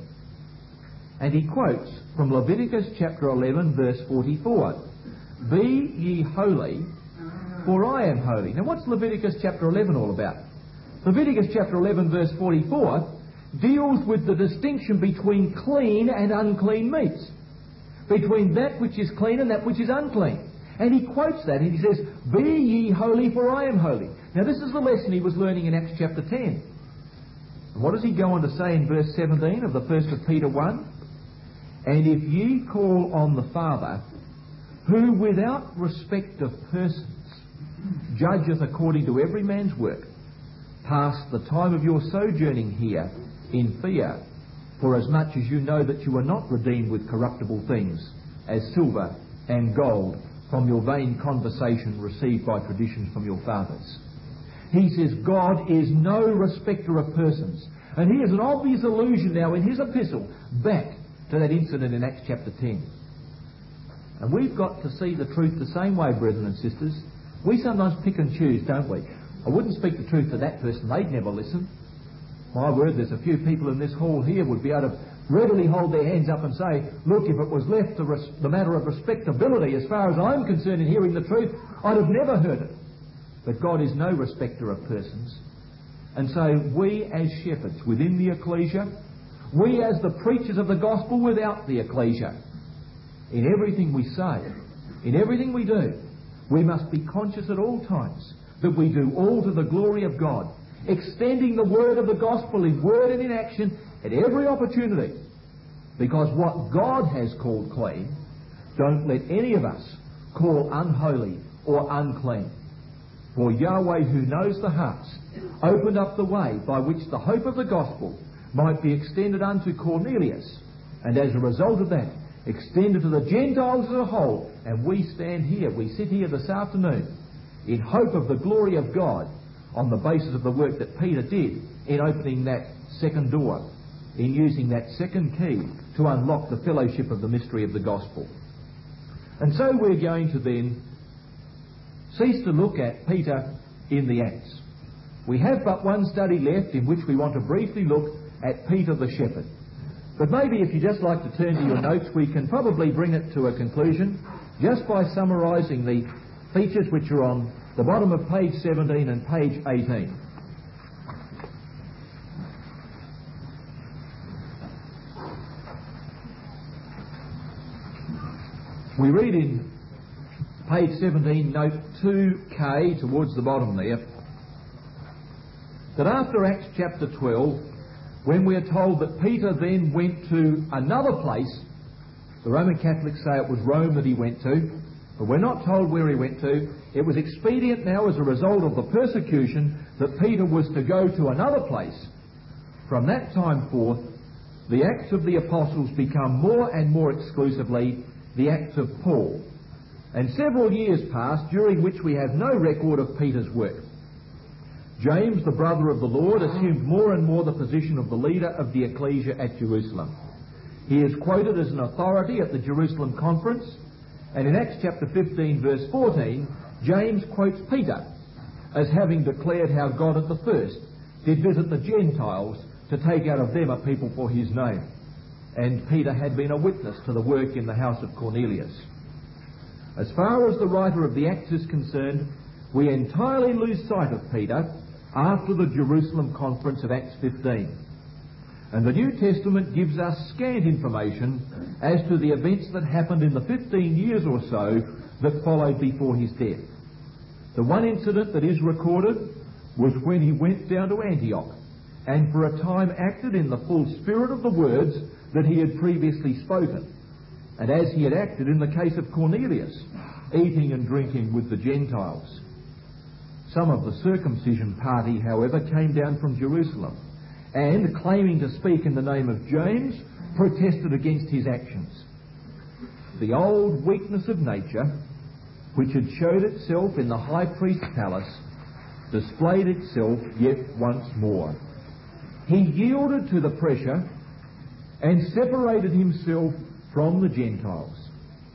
and he quotes from Leviticus chapter 11 verse 44, be ye holy, for I am holy. Now what's Leviticus chapter 11 all about? Leviticus chapter 11 verse 44 deals with the distinction between clean and unclean meats, between that which is clean and that which is unclean. And he quotes that and he says, be ye holy, for I am holy. Now this is the lesson he was learning in Acts chapter 10. And what does he go on to say in verse 17 of the 1st of Peter 1? And if ye call on the Father, who without respect of persons judgeth according to every man's work, pass the time of your sojourning here in fear, for as much as you know that you are not redeemed with corruptible things, as silver and gold, from your vain conversation received by traditions from your fathers. He says God is no respecter of persons. And he has an obvious allusion now in his epistle back to that incident in Acts chapter 10. And we've got to see the truth the same way, brethren and sisters. We sometimes pick and choose, don't we? I wouldn't speak the truth to that person. They'd never listen. My word, there's a few people in this hall here would be able to readily hold their hands up and say, look, if it was left to the matter of respectability, as far as I'm concerned in hearing the truth, I'd have never heard it. But God is no respecter of persons. And so we as shepherds within the ecclesia, we as the preachers of the gospel without the ecclesia, in everything we say, in everything we do, we must be conscious at all times that we do all to the glory of God, extending the word of the gospel in word and in action at every opportunity. Because what God has called clean, don't let any of us call unholy or unclean. For Yahweh, who knows the hearts, opened up the way by which the hope of the gospel might be extended unto Cornelius, and as a result of that, extended to the Gentiles as a whole. And we stand here, we sit here this afternoon, in hope of the glory of God, on the basis of the work that Peter did in opening that second door, in using that second key to unlock the fellowship of the mystery of the gospel. And so we're going to then cease to look at Peter in the Acts. We have but one study left in which we want to briefly look at Peter the shepherd. But maybe if you just like to turn to your notes, we can probably bring it to a conclusion just by summarising the features which are on the bottom of page 17 and page 18. We read in page 17, note 2K, towards the bottom there, that after Acts chapter 12, when we are told that Peter then went to another place, the Roman Catholics say it was Rome that he went to, but we're not told where he went to. It was expedient now, as a result of the persecution, that Peter was to go to another place. From that time forth, the Acts of the Apostles become more and more exclusively the Acts of Paul. And several years passed, during which we have no record of Peter's work. James, the brother of the Lord, assumed more and more the position of the leader of the ecclesia at Jerusalem. He is quoted as an authority at the Jerusalem conference, and in Acts chapter 15 verse 14, James quotes Peter as having declared how God at the first did visit the Gentiles to take out of them a people for his name. And Peter had been a witness to the work in the house of Cornelius. As far as the writer of the Acts is concerned, we entirely lose sight of Peter after the Jerusalem conference of Acts 15. And the New Testament gives us scant information as to the events that happened in the 15 years or so that followed before his death. The one incident that is recorded was when he went down to Antioch and for a time acted in the full spirit of the words that he had previously spoken, and as he had acted in the case of Cornelius, eating and drinking with the Gentiles. Some of the circumcision party, however, came down from Jerusalem and, claiming to speak in the name of James, protested against his actions. The old weakness of nature, which had showed itself in the high priest's palace, displayed itself yet once more. He yielded to the pressure and separated himself from the Gentiles.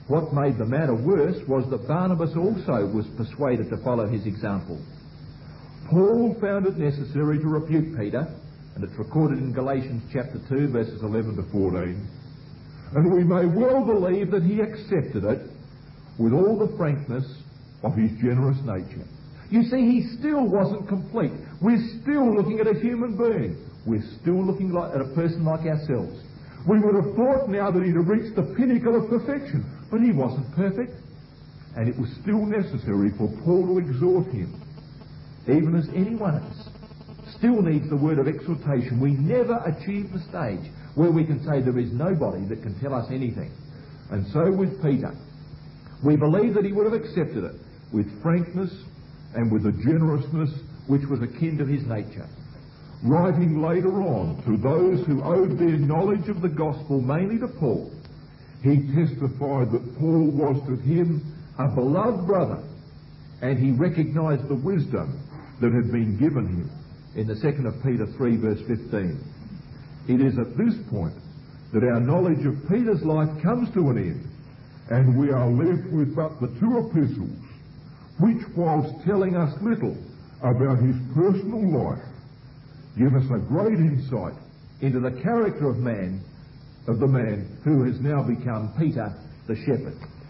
What made the matter worse was that Barnabas also was persuaded to follow his example. Paul found it necessary to rebuke Peter, and it's recorded in Galatians chapter 2, verses 11 to 14. And we may well believe that he accepted it with all the frankness of his generous nature. You see, he still wasn't complete. We're still looking at a human being. We're still looking at a person like ourselves. We would have thought now that he'd have reached the pinnacle of perfection, but he wasn't perfect. And it was still necessary for Paul to exhort him, even as any one of us still needs the word of exhortation. We never achieve the stage where we can say there is nobody that can tell us anything. And so with Peter, we believe that he would have accepted it with frankness and with a generousness which was akin to his nature. Writing later on to those who owed their knowledge of the gospel mainly to Paul, he testified that Paul was to him a beloved brother, and he recognised the wisdom that had been given him in the 2nd of Peter 3 verse 15. It is at this point that our knowledge of Peter's life comes to an end, and we are left with but the 2 epistles, which, whilst telling us little about his personal life, give us a great insight into the character of the man who has now become Peter the shepherd.